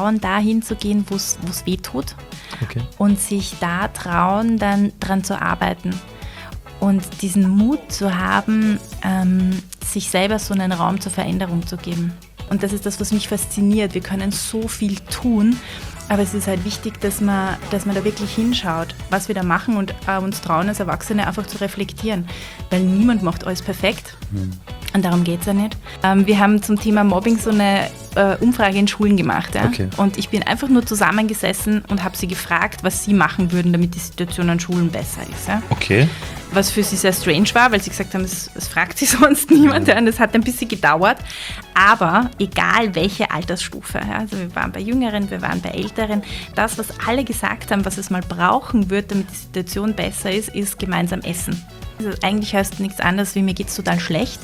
trauen, dahin zu gehen, wo es weh tut. Okay. Und sich da trauen, dann dran zu arbeiten. Und diesen Mut zu haben, sich selber so einen Raum zur Veränderung zu geben. Und das ist das, was mich fasziniert. Wir können so viel tun, aber es ist halt wichtig, dass man da wirklich hinschaut, was wir da machen und uns trauen, als Erwachsene einfach zu reflektieren. Weil niemand macht alles perfekt. Und darum geht es ja nicht. Wir haben zum Thema Mobbing so eine Umfrage in Schulen gemacht. Ja? Okay. Und ich bin einfach nur zusammengesessen und habe sie gefragt, was sie machen würden, damit die Situation an Schulen besser ist. Ja? Okay. Was für sie sehr strange war, weil sie gesagt haben, es fragt sie sonst niemand. Ja. Und es hat ein bisschen gedauert. Aber egal welche Altersstufe, ja, also wir waren bei Jüngeren, wir waren bei Älteren, das, was alle gesagt haben, was es mal brauchen wird, damit die Situation besser ist gemeinsam essen. Also eigentlich heißt nichts anderes, wie mir geht es total schlecht.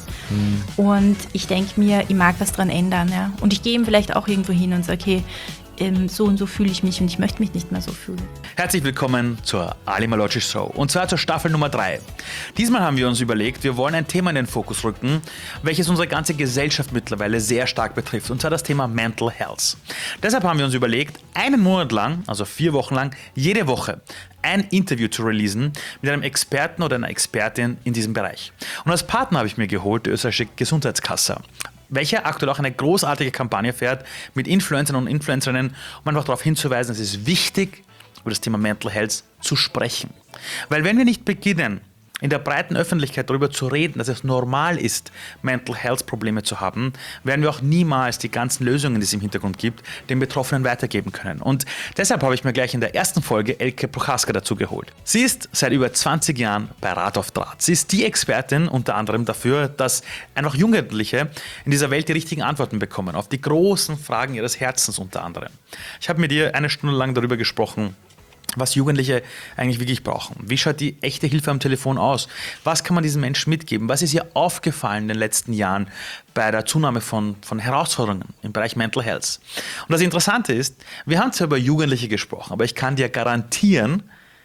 Und ich denke mir, ich mag was dran ändern. Ja. Und ich gehe ihm vielleicht auch irgendwo hin und sage, okay, so und so fühle ich mich und ich möchte mich nicht mehr so fühlen. Herzlich willkommen zur Ali Malocci Show und zwar zur Staffel Nummer 3. Diesmal haben wir uns überlegt, wir wollen ein Thema in den Fokus rücken, welches unsere ganze Gesellschaft mittlerweile sehr stark betrifft, und zwar das Thema Mental Health. Deshalb haben wir uns überlegt, einen Monat lang, also 4 Wochen lang, jede Woche ein Interview zu releasen mit einem Experten oder einer Expertin in diesem Bereich. Und als Partner habe ich mir geholt die österreichische Gesundheitskasse, welche aktuell auch eine großartige Kampagne fährt mit Influencern und Influencerinnen, um einfach darauf hinzuweisen, es ist wichtig, über das Thema Mental Health zu sprechen. Weil wenn wir nicht beginnen, in der breiten Öffentlichkeit darüber zu reden, dass es normal ist, Mental Health Probleme zu haben, werden wir auch niemals die ganzen Lösungen, die es im Hintergrund gibt, den Betroffenen weitergeben können. Und deshalb habe ich mir gleich in der ersten Folge Elke Prochaska dazu geholt. Sie ist seit über 20 Jahren bei Rat auf Draht. Sie ist die Expertin unter anderem dafür, dass einfach Jugendliche in dieser Welt die richtigen Antworten bekommen, auf die großen Fragen ihres Herzens unter anderem. Ich habe mit ihr 1 Stunde lang darüber gesprochen, was Jugendliche eigentlich wirklich brauchen. Wie schaut die echte Hilfe am Telefon aus? Was kann man diesen Menschen mitgeben? Was ist ihr aufgefallen in den letzten Jahren bei der Zunahme von Herausforderungen im Bereich Mental Health? Und das Interessante ist, wir haben zwar über Jugendliche gesprochen, aber ich kann dir garantieren,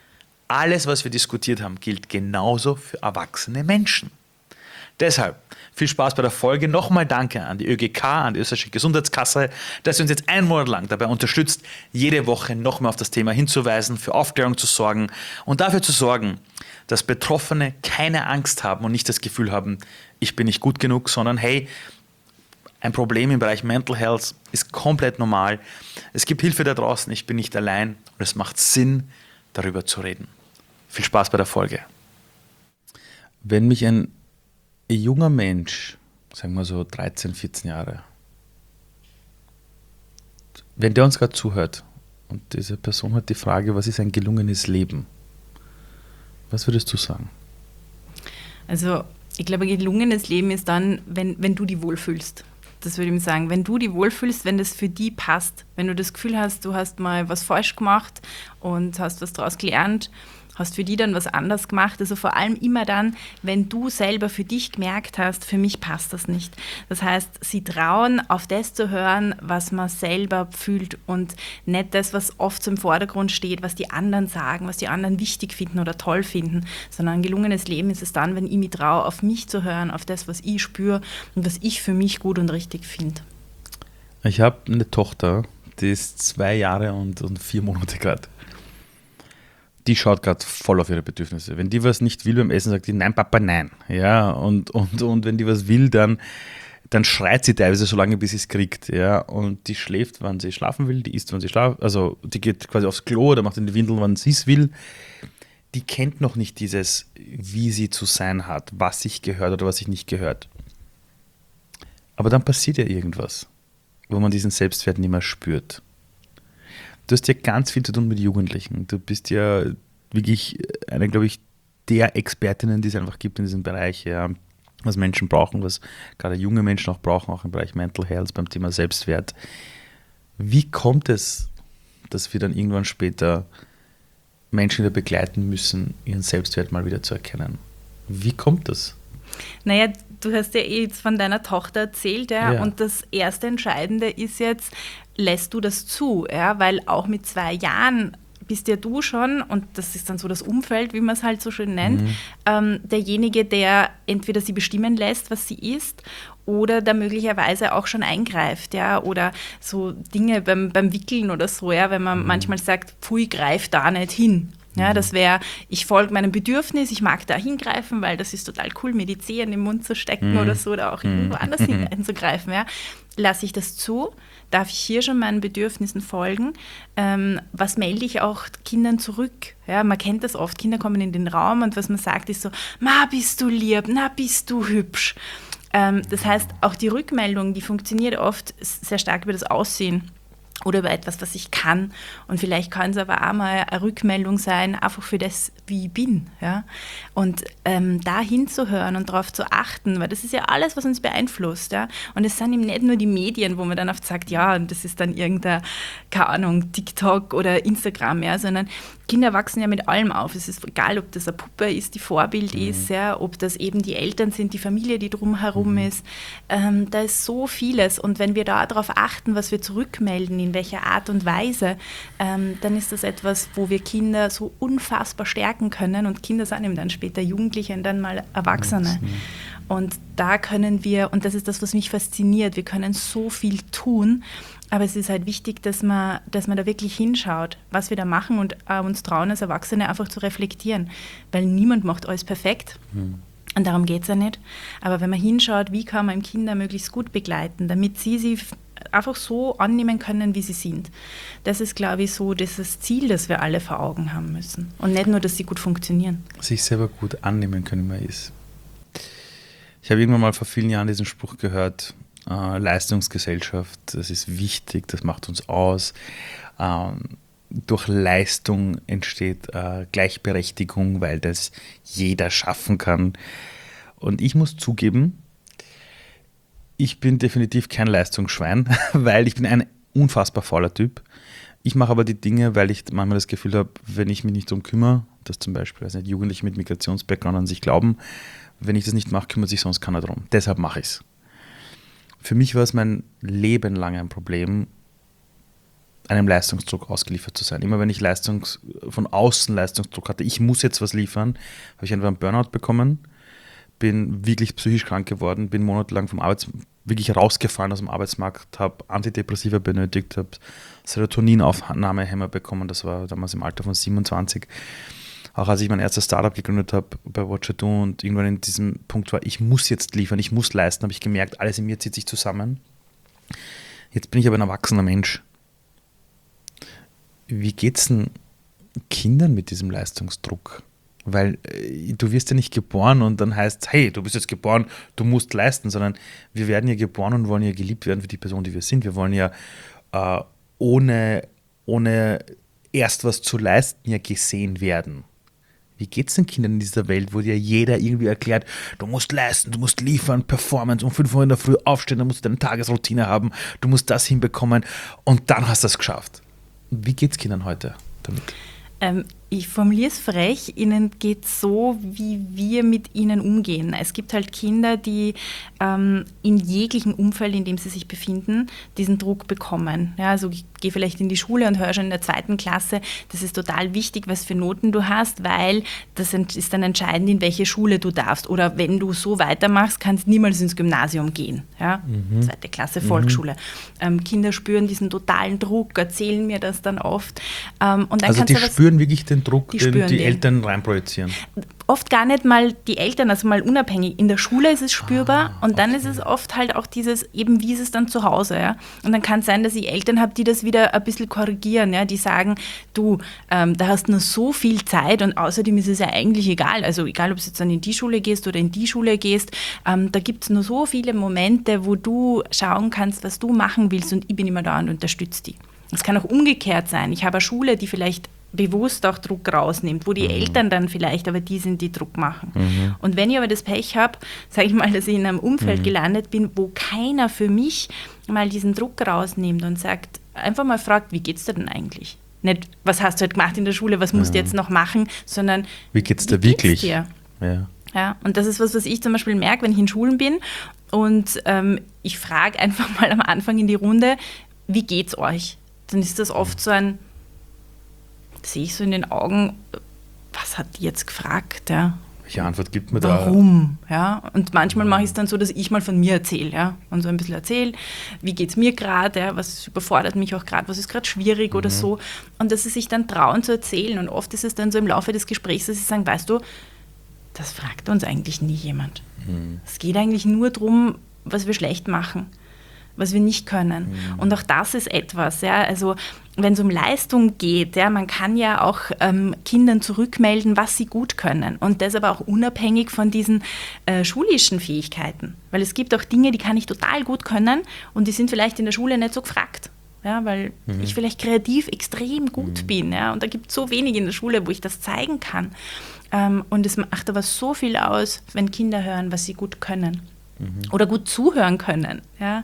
alles, was wir diskutiert haben, gilt genauso für erwachsene Menschen. Deshalb viel Spaß bei der Folge. Nochmal danke an die ÖGK, an die österreichische Gesundheitskasse, dass sie uns jetzt 1 Monat lang dabei unterstützt, jede Woche nochmal auf das Thema hinzuweisen, für Aufklärung zu sorgen und dafür zu sorgen, dass Betroffene keine Angst haben und nicht das Gefühl haben, ich bin nicht gut genug, sondern hey, ein Problem im Bereich Mental Health ist komplett normal. Es gibt Hilfe da draußen, ich bin nicht allein und es macht Sinn, darüber zu reden. Viel Spaß bei der Folge. Wenn mich ein junger Mensch, sagen wir so 13, 14 Jahre, wenn der uns gerade zuhört und diese Person hat die Frage, was ist ein gelungenes Leben? Was würdest du sagen? Also ich glaube, ein gelungenes Leben ist dann, wenn du dich wohlfühlst. Das würde ich sagen. Wenn du dich wohlfühlst, wenn das für dich passt, wenn du das Gefühl hast, du hast mal was falsch gemacht und hast was daraus gelernt, hast für die dann was anderes gemacht. Also vor allem immer dann, wenn du selber für dich gemerkt hast, für mich passt das nicht. Das heißt, sie trauen, auf das zu hören, was man selber fühlt und nicht das, was oft so im Vordergrund steht, was die anderen sagen, was die anderen wichtig finden oder toll finden, sondern ein gelungenes Leben ist es dann, wenn ich mich traue, auf mich zu hören, auf das, was ich spüre und was ich für mich gut und richtig finde. Ich habe eine Tochter, die ist 2 Jahre und 4 Monate gerade. Die schaut gerade voll auf ihre Bedürfnisse. Wenn die was nicht will beim Essen, sagt die, nein, Papa, nein. Ja, und wenn die was will, dann schreit sie teilweise so lange, bis sie es kriegt. Ja, und die schläft, wann sie schlafen will, die isst, wann sie schlafen, also die geht quasi aufs Klo oder macht in die Windeln, wann sie es will. Die kennt noch nicht dieses, wie sie zu sein hat, was sich gehört oder was sich nicht gehört. Aber dann passiert ja irgendwas, wo man diesen Selbstwert nicht mehr spürt. Du hast ja ganz viel zu tun mit Jugendlichen. Du bist ja wirklich eine, glaube ich, der Expertinnen, die es einfach gibt in diesem Bereich, ja, was Menschen brauchen, was gerade junge Menschen auch brauchen, auch im Bereich Mental Health, beim Thema Selbstwert. Wie kommt es, dass wir dann irgendwann später Menschen wieder begleiten müssen, ihren Selbstwert mal wieder zu erkennen? Wie kommt das? Naja, du hast ja jetzt von deiner Tochter erzählt, ja, und das erste Entscheidende ist jetzt, lässt du das zu? Ja? Weil auch mit 2 Jahren bist ja du schon, und das ist dann so das Umfeld, wie man es halt so schön nennt, derjenige, der entweder sie bestimmen lässt, was sie isst, oder da möglicherweise auch schon eingreift, ja, oder so Dinge beim Wickeln oder so, ja, wenn man manchmal sagt, pfui, greif da nicht hin. Ja, das wäre, ich folge meinem Bedürfnis, ich mag da hingreifen, weil das ist total cool, mir die Zehe in den Mund zu stecken oder so, oder auch irgendwo anders hinzugreifen. Ja. Lasse ich das zu? Darf ich hier schon meinen Bedürfnissen folgen? Was melde ich auch Kindern zurück? Ja, man kennt das oft, Kinder kommen in den Raum und was man sagt ist so, ma, bist du lieb, na, bist du hübsch. Das heißt, auch die Rückmeldung, die funktioniert oft sehr stark über das Aussehen oder über etwas, was ich kann. Und vielleicht kann es aber auch mal eine Rückmeldung sein, einfach für das, wie ich bin. Ja? Und da hinzuhören und darauf zu achten, weil das ist ja alles, was uns beeinflusst. Ja? Und es sind eben nicht nur die Medien, wo man dann oft sagt, ja, und das ist dann irgendein, keine Ahnung, TikTok oder Instagram, ja, sondern Kinder wachsen ja mit allem auf. Es ist egal, ob das eine Puppe ist, die Vorbild ist, ja, ob das eben die Eltern sind, die Familie, die drumherum ist. Da ist so vieles. Und wenn wir da darauf achten, was wir zurückmelden, in welcher Art und Weise, dann ist das etwas, wo wir Kinder so unfassbar stärken können. Und Kinder sind eben dann später Jugendliche und dann mal Erwachsene. Und da können wir, und das ist das, was mich fasziniert, wir können so viel tun, aber es ist halt wichtig, dass man da wirklich hinschaut, was wir da machen und uns trauen, als Erwachsene einfach zu reflektieren, weil niemand macht alles perfekt. Und darum geht es ja nicht. Aber wenn man hinschaut, wie kann man Kinder möglichst gut begleiten, damit sie einfach so annehmen können, wie sie sind. Das ist, glaube ich, so das Ziel, das wir alle vor Augen haben müssen. Und nicht nur, dass sie gut funktionieren. Sich selber gut annehmen können, wie man ist. Ich habe irgendwann mal vor vielen Jahren diesen Spruch gehört, Leistungsgesellschaft, das ist wichtig, das macht uns aus. Durch Leistung entsteht Gleichberechtigung, weil das jeder schaffen kann. Und ich muss zugeben, ich bin definitiv kein Leistungsschwein, weil ich bin ein unfassbar fauler Typ. Ich mache aber die Dinge, weil ich manchmal das Gefühl habe, wenn ich mich nicht darum kümmere, dass zum Beispiel Jugendliche mit Migrationsbackground an sich glauben, wenn ich das nicht mache, kümmert sich sonst keiner darum. Deshalb mache ich es. Für mich war es mein Leben lang ein Problem, einem Leistungsdruck ausgeliefert zu sein. Immer wenn ich von außen Leistungsdruck hatte, ich muss jetzt was liefern, habe ich einfach einen Burnout bekommen, bin wirklich psychisch krank geworden, bin monatelang wirklich rausgefallen aus dem Arbeitsmarkt, habe Antidepressiva benötigt, habe Serotoninaufnahmehämmer bekommen, das war damals im Alter von 27. Auch als ich mein erstes Startup gegründet habe bei What You Do und irgendwann in diesem Punkt war, ich muss jetzt liefern, ich muss leisten, habe ich gemerkt, alles in mir zieht sich zusammen. Jetzt bin ich aber ein erwachsener Mensch. Wie geht es denn Kindern mit diesem Leistungsdruck? Weil du wirst ja nicht geboren und dann heißt, hey, du bist jetzt geboren, du musst leisten, sondern wir werden ja geboren und wollen ja geliebt werden für die Person, die wir sind. Wir wollen ja ohne erst was zu leisten ja gesehen werden. Wie geht es den Kindern in dieser Welt, wo dir jeder irgendwie erklärt, du musst leisten, du musst liefern, Performance, um 5 Uhr in der Früh aufstehen, dann musst du deine Tagesroutine haben, du musst das hinbekommen und dann hast du es geschafft. Wie geht es Kindern heute damit? Ich formuliere es frech, ihnen geht es so, wie wir mit ihnen umgehen. Es gibt halt Kinder, die in jeglichem Umfeld, in dem sie sich befinden, diesen Druck bekommen. Ja, also ich gehe vielleicht in die Schule und höre schon in der 2. Klasse, das ist total wichtig, was für Noten du hast, weil das ist dann entscheidend, in welche Schule du darfst. Oder wenn du so weitermachst, kannst du niemals ins Gymnasium gehen. Ja? 2. Klasse, Volksschule. Kinder spüren diesen totalen Druck, erzählen mir das dann oft. Und dann also die spüren wirklich den Druck, den die Eltern reinprojizieren? Oft gar nicht mal die Eltern, also mal unabhängig. In der Schule ist es spürbar und dann ist es oft halt auch dieses, eben wie ist es dann zu Hause. Ja? Und dann kann es sein, dass ich Eltern habe, die das wieder ein bisschen korrigieren. Ja? Die sagen, du, da hast nur so viel Zeit und außerdem ist es ja eigentlich egal. Also egal, ob du jetzt dann in die Schule gehst oder in die Schule gehst, da gibt es nur so viele Momente, wo du schauen kannst, was du machen willst und ich bin immer da und unterstütze dich. Es kann auch umgekehrt sein. Ich habe eine Schule, die vielleicht bewusst auch Druck rausnimmt, wo die Eltern dann vielleicht, aber die sind, die Druck machen. Und wenn ich aber das Pech habe, sage ich mal, dass ich in einem Umfeld gelandet bin, wo keiner für mich mal diesen Druck rausnimmt und sagt, einfach mal fragt, wie geht's dir denn eigentlich? Nicht, was hast du halt gemacht in der Schule, was musst du jetzt noch machen, sondern wie geht's dir wirklich? Dir? Ja, und das ist was ich zum Beispiel merke, wenn ich in Schulen bin und ich frage einfach mal am Anfang in die Runde, wie geht's euch? Dann ist das oft so ein sehe ich so in den Augen, was hat die jetzt gefragt, ja? Welche Antwort gibt man da? Warum? Ja? Und manchmal mache ich es dann so, dass ich mal von mir erzähle, ja? Und so ein bisschen erzähle, wie geht es mir gerade, ja? Was überfordert mich auch gerade, was ist gerade schwierig oder so. Und dass sie sich dann trauen zu erzählen. Und oft ist es dann so im Laufe des Gesprächs, dass sie sagen, weißt du, das fragt uns eigentlich nie jemand. Es geht eigentlich nur darum, was wir schlecht machen, was wir nicht können. Und auch das ist etwas, ja, also wenn es um Leistung geht, ja, man kann ja auch Kindern zurückmelden, was sie gut können. Und das aber auch unabhängig von diesen schulischen Fähigkeiten. Weil es gibt auch Dinge, die kann ich total gut können und die sind vielleicht in der Schule nicht so gefragt. Ja, weil ich vielleicht kreativ extrem gut bin. Ja, und da gibt es so wenig in der Schule, wo ich das zeigen kann. Und es macht aber so viel aus, wenn Kinder hören, was sie gut können. Oder gut zuhören können. Ja?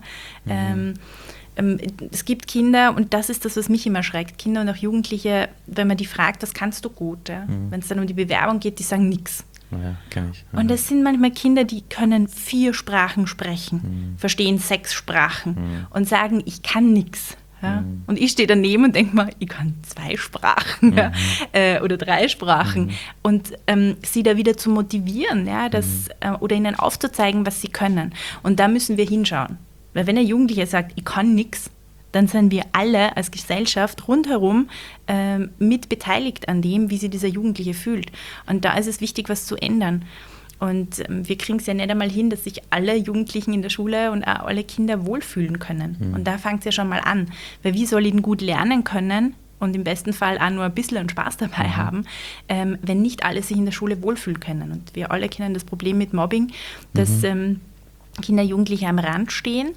Es gibt Kinder, und das ist das, was mich immer schreckt, Kinder und auch Jugendliche, wenn man die fragt, was kannst du gut? Ja? Wenn es dann um die Bewerbung geht, die sagen nichts. Ja, kenn ich. Und das sind manchmal Kinder, die können 4 Sprachen sprechen, verstehen 6 Sprachen und sagen, ich kann nichts. Ja? Und ich stehe daneben und denke mal, ich kann 2 Sprachen oder 3 Sprachen. Und sie da wieder zu motivieren, ja, oder ihnen aufzuzeigen, was sie können. Und da müssen wir hinschauen. Weil wenn ein Jugendlicher sagt, ich kann nichts, dann sind wir alle als Gesellschaft rundherum mit beteiligt an dem, wie sich dieser Jugendliche fühlt. Und da ist es wichtig, was zu ändern. Und wir kriegen es ja nicht einmal hin, dass sich alle Jugendlichen in der Schule und auch alle Kinder wohlfühlen können. Und da fängt es ja schon mal an. Weil wie soll ich denn gut lernen können und im besten Fall auch nur ein bisschen Spaß dabei haben, wenn nicht alle sich in der Schule wohlfühlen können. Und wir alle kennen das Problem mit Mobbing, dass Kinder, Jugendliche am Rand stehen.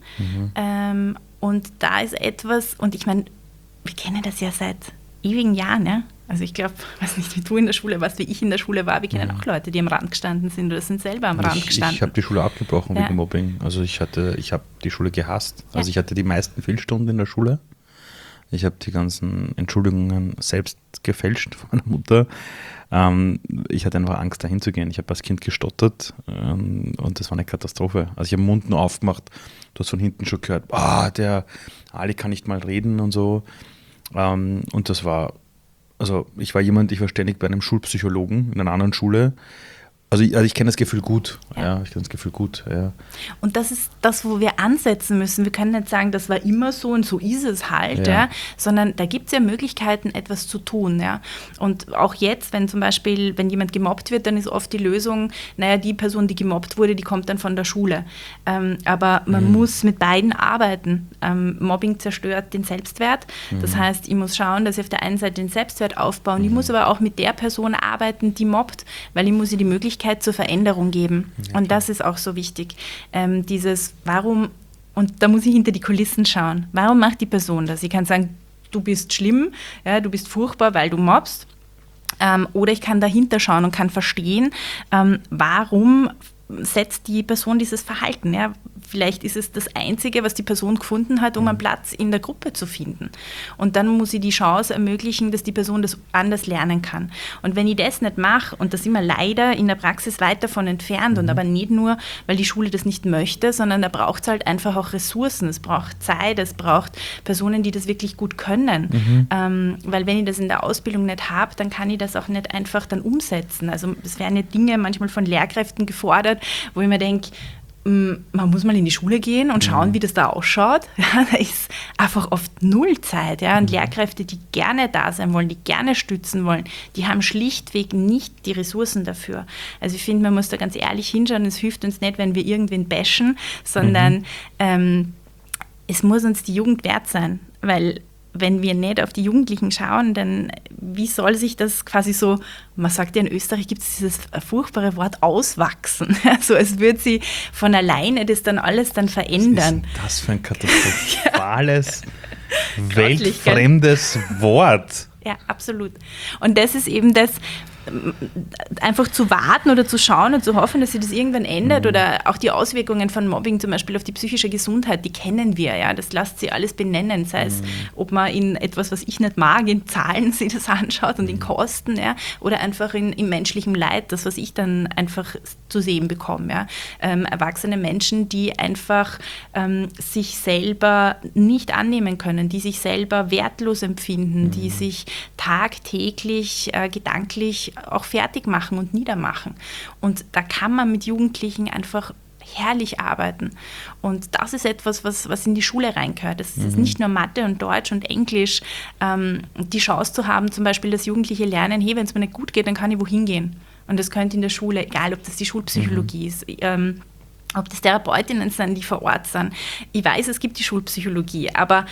Und da ist etwas, und ich meine, wir kennen das ja seit ewigen Jahren, ja. Also ich glaube, weiß nicht, wie du in der Schule warst, wie ich in der Schule war. Wir kennen auch Leute, die am Rand gestanden sind oder sind selber am Rand gestanden. Ich habe die Schule abgebrochen wegen Mobbing. Also ich habe die Schule gehasst. Also ich hatte die meisten Fehlstunden in der Schule. Ich habe die ganzen Entschuldigungen selbst gefälscht von meiner Mutter. Ich hatte einfach Angst, dahin zu gehen. Ich habe als Kind gestottert und das war eine Katastrophe. Also ich habe den Mund nur aufgemacht, du hast von hinten schon gehört, der Ali kann nicht mal reden und so. Und das war, also ich war ständig bei einem Schulpsychologen in einer anderen Schule. Also ich kenne das Gefühl gut. Ja, ich kenne das Gefühl gut. Ja. Und das ist das, wo wir ansetzen müssen. Wir können nicht sagen, das war immer so und so ist es halt, sondern da gibt es ja Möglichkeiten, etwas zu tun. Ja. Und auch jetzt, wenn zum Beispiel, wenn jemand gemobbt wird, dann ist oft die Lösung, die Person, die gemobbt wurde, die kommt dann von der Schule. Aber man muss mit beiden arbeiten. Mobbing zerstört den Selbstwert. Das heißt, ich muss schauen, dass ich auf der einen Seite den Selbstwert aufbaue. Ich muss aber auch mit der Person arbeiten, die mobbt, weil ich muss ihr die Möglichkeit zur Veränderung geben. Und das ist auch so wichtig. Warum, und da muss ich hinter die Kulissen schauen, warum macht die Person das? Ich kann sagen, du bist schlimm, du bist furchtbar, weil du mobbst. Oder ich kann dahinter schauen und kann verstehen, warum setzt die Person dieses Verhalten. Ja? Vielleicht ist es das Einzige, was die Person gefunden hat, um einen Platz in der Gruppe zu finden. Und dann muss ich die Chance ermöglichen, dass die Person das anders lernen kann. Und wenn ich das nicht mache, und da sind wir leider in der Praxis weit davon entfernt, und aber nicht nur, weil die Schule das nicht möchte, sondern da braucht es halt einfach auch Ressourcen, es braucht Zeit, es braucht Personen, die das wirklich gut können. Weil wenn ich das in der Ausbildung nicht habe, dann kann ich das auch nicht einfach dann umsetzen. Also es werden ja Dinge manchmal von Lehrkräften gefordert, wo ich mir denke, man muss mal in die Schule gehen und schauen, wie das da ausschaut. Ja, da ist einfach oft null Zeit. Ja. Und Lehrkräfte, die gerne da sein wollen, die gerne stützen wollen, die haben schlichtweg nicht die Ressourcen dafür. Also ich finde, man muss da ganz ehrlich hinschauen. Es hilft uns nicht, wenn wir irgendwen bashen, sondern es muss uns die Jugend wert sein. Weil wenn wir nicht auf die Jugendlichen schauen, dann wie soll sich das quasi so, man sagt ja in Österreich gibt es dieses furchtbare Wort auswachsen. Also es wird sie von alleine das dann alles dann verändern. Was ist denn das für ein katastrophales, weltfremdes Wort? Ja, absolut. Und das ist eben das, einfach zu warten oder zu schauen und zu hoffen, dass sich das irgendwann ändert, oder auch die Auswirkungen von Mobbing zum Beispiel auf die psychische Gesundheit, die kennen wir, ja, das lässt sich alles benennen, sei es, ob man in etwas, was ich nicht mag, in Zahlen sich das anschaut und in Kosten, ja, oder einfach im menschlichen Leid, das, was ich dann einfach zu sehen bekomme, ja. Erwachsene Menschen, die einfach sich selber nicht annehmen können, die sich selber wertlos empfinden, die sich tagtäglich gedanklich auch fertig machen und niedermachen. Und da kann man mit Jugendlichen einfach herrlich arbeiten. Und das ist etwas, was in die Schule reingehört. Das ist nicht nur Mathe und Deutsch und Englisch. Die Chance zu haben, zum Beispiel, dass Jugendliche lernen, hey, wenn es mir nicht gut geht, dann kann ich wohin gehen. Und das könnte in der Schule, egal ob das die Schulpsychologie ist, ob das Therapeutinnen sind, die vor Ort sind. Ich weiß, es gibt die Schulpsychologie, aber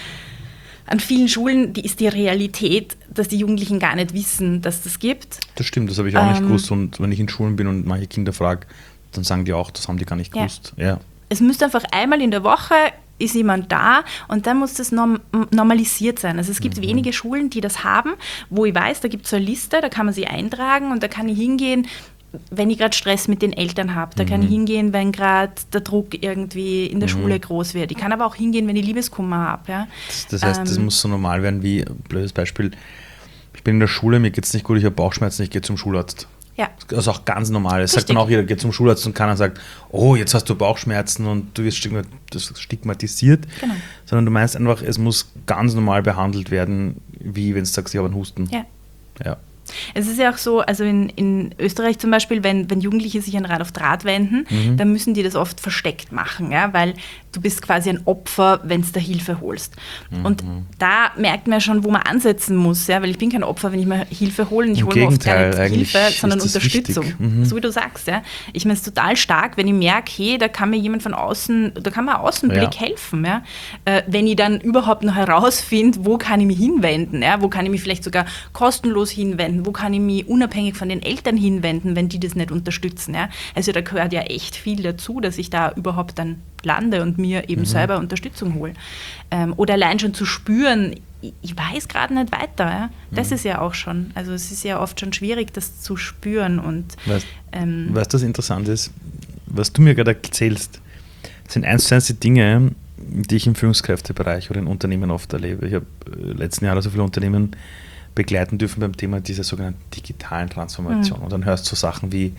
an vielen Schulen ist die Realität, dass die Jugendlichen gar nicht wissen, dass das gibt. Das stimmt, das habe ich auch nicht gewusst. Und wenn ich in Schulen bin und manche Kinder frage, dann sagen die auch, das haben die gar nicht gewusst. Ja. Es müsste einfach einmal in der Woche ist jemand da und dann muss das normalisiert sein. Also es gibt wenige Schulen, die das haben, wo ich weiß, da gibt es so eine Liste, da kann man sie eintragen und da kann ich hingehen, wenn ich gerade Stress mit den Eltern habe. Da kann ich hingehen, wenn gerade der Druck irgendwie in der Schule groß wird. Ich kann aber auch hingehen, wenn ich Liebeskummer habe. Ja? Das heißt, das muss so normal werden wie, blödes Beispiel, ich bin in der Schule, mir geht es nicht gut, ich habe Bauchschmerzen, ich gehe zum Schularzt. Ja. Das ist auch ganz normal. Das sagt dann auch jeder, geht zum Schularzt und keiner sagt, oh, jetzt hast du Bauchschmerzen und du wirst stigmatisiert. Genau. Sondern du meinst einfach, es muss ganz normal behandelt werden, wie wenn du sagst, ich habe einen Husten. Ja. Es ist ja auch so, also in Österreich zum Beispiel, wenn Jugendliche sich an Rad auf Draht wenden, dann müssen die das oft versteckt machen, ja, weil du bist quasi ein Opfer, wenn du da Hilfe holst. Und da merkt man schon, wo man ansetzen muss, ja, weil ich bin kein Opfer, wenn ich mir Hilfe hole, und ich hole mir oft gar nicht Hilfe, sondern Unterstützung. So wie du sagst, ja. Ich meine, es ist total stark, wenn ich merke, hey, da kann mir jemand von außen, da kann mir ein Außenblick helfen, ja. Wenn ich dann überhaupt noch herausfinde, wo kann ich mich hinwenden, ja, wo kann ich mich vielleicht sogar kostenlos hinwenden, wo kann ich mich unabhängig von den Eltern hinwenden, wenn die das nicht unterstützen. Ja? Also da gehört ja echt viel dazu, dass ich da überhaupt dann lande und mir eben selber Unterstützung hole. Oder allein schon zu spüren, ich weiß gerade nicht weiter. Ja? Das ist ja auch schon, also es ist ja oft schon schwierig, das zu spüren. Und, weißt du, was interessant ist? Was du mir gerade erzählst, sind 1:1 die Dinge, die ich im Führungskräftebereich oder in Unternehmen oft erlebe. Ich habe letzten Jahre so viele Unternehmen begleiten dürfen beim Thema dieser sogenannten digitalen Transformation. Und dann hörst du so Sachen wie,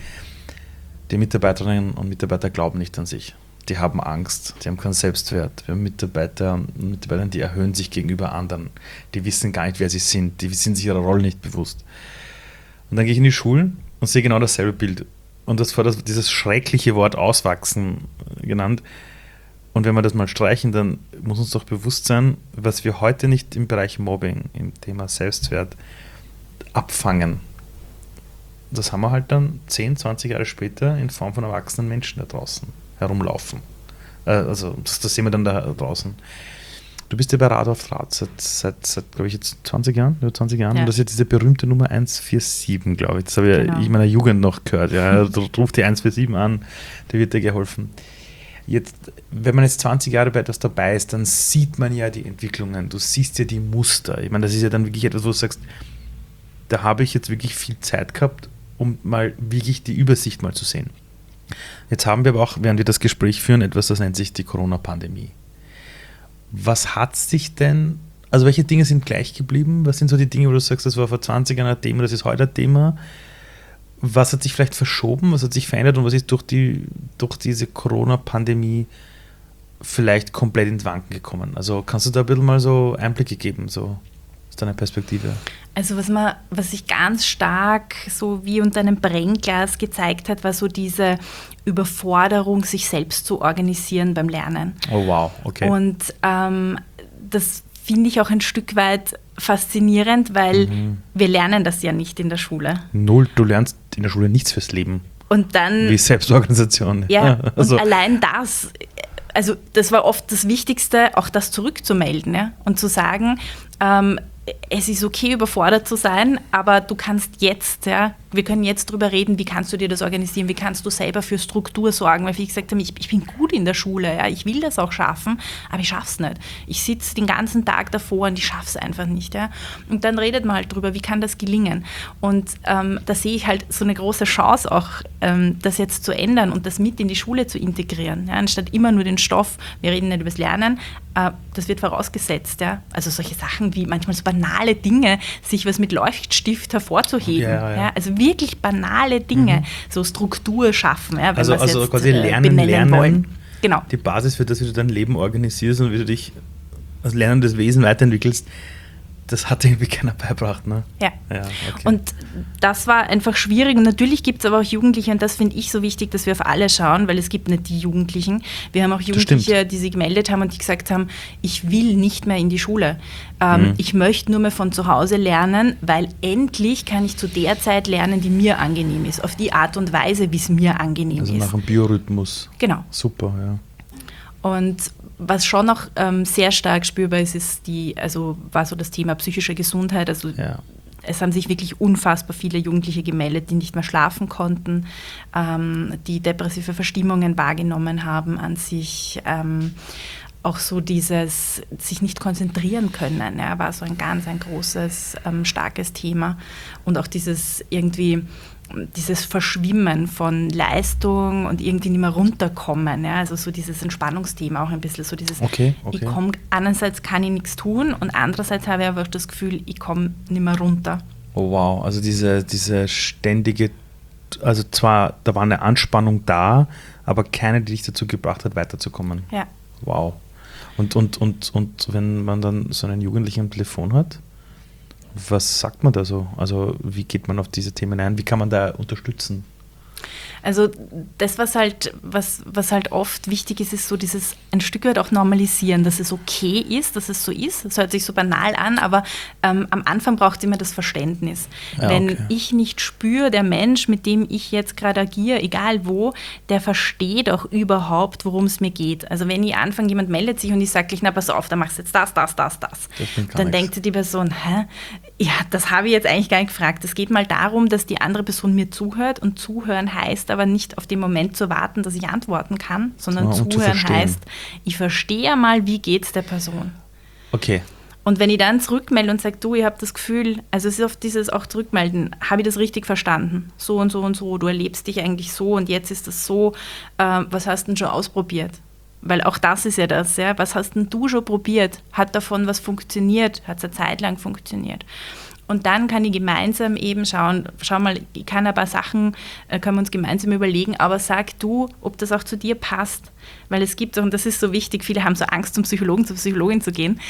die Mitarbeiterinnen und Mitarbeiter glauben nicht an sich. Die haben Angst, die haben keinen Selbstwert. Wir haben Mitarbeiter und Mitarbeiterinnen, die erhöhen sich gegenüber anderen. Die wissen gar nicht, wer sie sind. Die sind sich ihrer Rolle nicht bewusst. Und dann gehe ich in die Schulen und sehe genau dasselbe Bild. Und das war dieses schreckliche Wort Auswachsen genannt. Und wenn wir das mal streichen, dann muss uns doch bewusst sein, was wir heute nicht im Bereich Mobbing, im Thema Selbstwert abfangen. Das haben wir halt dann 10, 20 Jahre später in Form von erwachsenen Menschen da draußen herumlaufen. Also das sehen wir dann da draußen. Du bist ja bei Rad auf Draht seit glaube ich, jetzt 20 Jahren, über 20 Jahren. Ja. Und das ist jetzt diese berühmte Nummer 147, glaube ich. Das habe ich in meiner Jugend noch gehört. Ja. Ruf die 147 an, da wird dir geholfen. Jetzt, wenn man jetzt 20 Jahre bei etwas dabei ist, dann sieht man ja die Entwicklungen, du siehst ja die Muster. Ich meine, das ist ja dann wirklich etwas, wo du sagst, da habe ich jetzt wirklich viel Zeit gehabt, um mal wirklich die Übersicht mal zu sehen. Jetzt haben wir aber auch, während wir das Gespräch führen, etwas, das nennt sich die Corona-Pandemie. Was hat sich denn, also welche Dinge sind gleich geblieben? Was sind so die Dinge, wo du sagst, das war vor 20 Jahren ein Thema, das ist heute ein Thema? Was hat sich vielleicht verschoben, was hat sich verändert und was ist durch diese Corona-Pandemie vielleicht komplett ins Wanken gekommen? Also kannst du da ein bisschen mal so Einblicke geben, so aus deiner Perspektive? Also was sich ganz stark so wie unter einem Brennglas gezeigt hat, war so diese Überforderung, sich selbst zu organisieren beim Lernen. Oh wow, okay. Und das finde ich auch ein Stück weit faszinierend, weil wir lernen das ja nicht in der Schule. Null, du lernst in der Schule nichts fürs Leben. Und dann, wie Selbstorganisation. Ja, also. Und allein das, also das war oft das Wichtigste, auch das zurückzumelden, ja? Und zu sagen, es ist okay, überfordert zu sein, aber du kannst jetzt wir können jetzt drüber reden, wie kannst du dir das organisieren, wie kannst du selber für Struktur sorgen, weil wie ich gesagt habe, ich bin gut in der Schule, ja, ich will das auch schaffen, aber ich schaffe es nicht. Ich sitze den ganzen Tag davor und ich schaffe es einfach nicht. Ja. Und dann redet man halt drüber, wie kann das gelingen. Und da sehe ich halt so eine große Chance auch, das jetzt zu ändern und das mit in die Schule zu integrieren. Ja. Anstatt immer nur den Stoff, wir reden nicht über das Lernen, das wird vorausgesetzt. Ja. Also solche Sachen wie manchmal so banale Dinge, sich was mit Leuchtstift hervorzuheben. Ja. Also wirklich banale Dinge, so Struktur schaffen. Ja, wenn also jetzt, quasi lernen wollen. Genau. Die Basis für das, wie du dein Leben organisierst und wie du dich als lernendes Wesen weiterentwickelst, das hat irgendwie keiner beigebracht, ne? Ja. Okay. Und das war einfach schwierig. Und natürlich gibt es aber auch Jugendliche, und das finde ich so wichtig, dass wir auf alle schauen, weil es gibt nicht die Jugendlichen. Wir haben auch Jugendliche, die sich gemeldet haben und die gesagt haben, ich will nicht mehr in die Schule. Ich möchte nur mehr von zu Hause lernen, weil endlich kann ich zu der Zeit lernen, die mir angenehm ist. Auf die Art und Weise, wie es mir angenehm ist. Also nach dem Biorhythmus. Genau. Super, ja. Und was schon noch sehr stark spürbar ist, war so das Thema psychische Gesundheit. Also es haben sich wirklich unfassbar viele Jugendliche gemeldet, die nicht mehr schlafen konnten, die depressive Verstimmungen wahrgenommen haben an sich. Auch so dieses sich nicht konzentrieren können, ja, war so ein großes, starkes Thema. Und auch dieses Verschwimmen von Leistung und irgendwie nicht mehr runterkommen. Ja, also so dieses Entspannungsthema auch ein bisschen, so dieses, ich komme, einerseits kann ich nichts tun und andererseits habe ich aber auch das Gefühl, ich komme nicht mehr runter. Oh wow, also diese ständige, also zwar, da war eine Anspannung da, aber keine, die dich dazu gebracht hat, weiterzukommen. Ja. Wow. Und wenn man dann so einen Jugendlichen am Telefon hat, was sagt man da so? Also wie geht man auf diese Themen ein? Wie kann man da unterstützen? Also das, was halt oft wichtig ist, ist so dieses ein Stück weit auch normalisieren, dass es okay ist, dass es so ist. Das hört sich so banal an, aber am Anfang braucht es immer das Verständnis. Ja, wenn ich nicht spüre, der Mensch, mit dem ich jetzt gerade agiere, egal wo, der versteht auch überhaupt, worum es mir geht. Also wenn ich anfange, jemand meldet sich und ich sage gleich, na pass auf, da machst du jetzt das. Dann denkt sich die Person, ja, das habe ich jetzt eigentlich gar nicht gefragt. Es geht mal darum, dass die andere Person mir zuhört und zuhören heißt aber nicht auf den Moment zu warten, dass ich antworten kann, sondern zuhören heißt, ich verstehe mal, wie geht es der Person. Okay. Und wenn ich dann zurückmelde und sage, du, ich habe das Gefühl, also es ist oft dieses auch zurückmelden, habe ich das richtig verstanden? So und so und so, du erlebst dich eigentlich so und jetzt ist das so, was hast du denn schon ausprobiert? Weil auch das ist ja das, ja, was hast denn du schon probiert? Hat davon was funktioniert? Hat es eine Zeit lang funktioniert? Und dann kann ich gemeinsam eben schauen, schau mal, ich kann ein paar Sachen, können wir uns gemeinsam überlegen, aber sag du, ob das auch zu dir passt. Weil es gibt auch, und das ist so wichtig, viele haben so Angst, zum Psychologen, zur Psychologin zu gehen,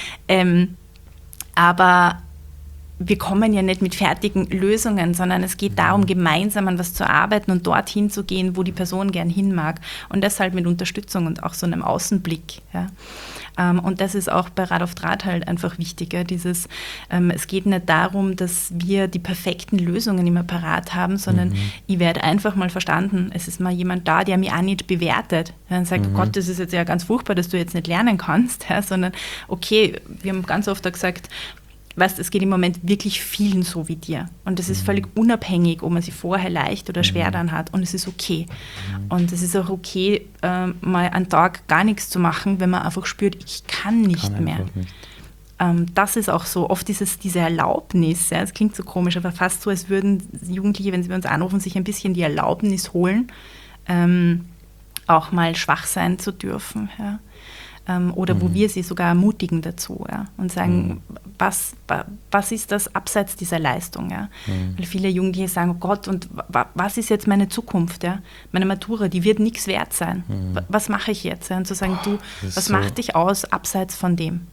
aber wir kommen ja nicht mit fertigen Lösungen, sondern es geht darum, gemeinsam an was zu arbeiten und dorthin zu gehen, wo die Person gern hin mag. Und das halt mit Unterstützung und auch so einem Außenblick. Ja. Und das ist auch bei Rad auf Draht halt einfach wichtig. Ja. Es geht nicht darum, dass wir die perfekten Lösungen immer parat haben, sondern ich werde einfach mal verstanden. Es ist mal jemand da, der mich auch nicht bewertet. Ja, und sagt, Gott, das ist jetzt ja ganz furchtbar, dass du jetzt nicht lernen kannst. Ja, sondern, okay, wir haben ganz oft auch gesagt, weißt, es geht im Moment wirklich vielen so wie dir. Und es ist völlig unabhängig, ob man sie vorher leicht oder schwer dann hat. Und es ist okay. Und es ist auch okay, mal einen Tag gar nichts zu machen, wenn man einfach spürt, ich kann nicht mehr. Das ist auch so oft diese Erlaubnis. Ja, das klingt so komisch, aber fast so, als würden Jugendliche, wenn sie bei uns anrufen, sich ein bisschen die Erlaubnis holen, auch mal schwach sein zu dürfen. Ja. Oder wo wir sie sogar ermutigen dazu, ja, und sagen, was ist das abseits dieser Leistung? Ja? Weil viele Jugendliche sagen, oh Gott, und was ist jetzt meine Zukunft? Ja? Meine Matura, die wird nichts wert sein. Was mache ich jetzt? Ja? Und zu sagen, du, was macht dich aus abseits von dem?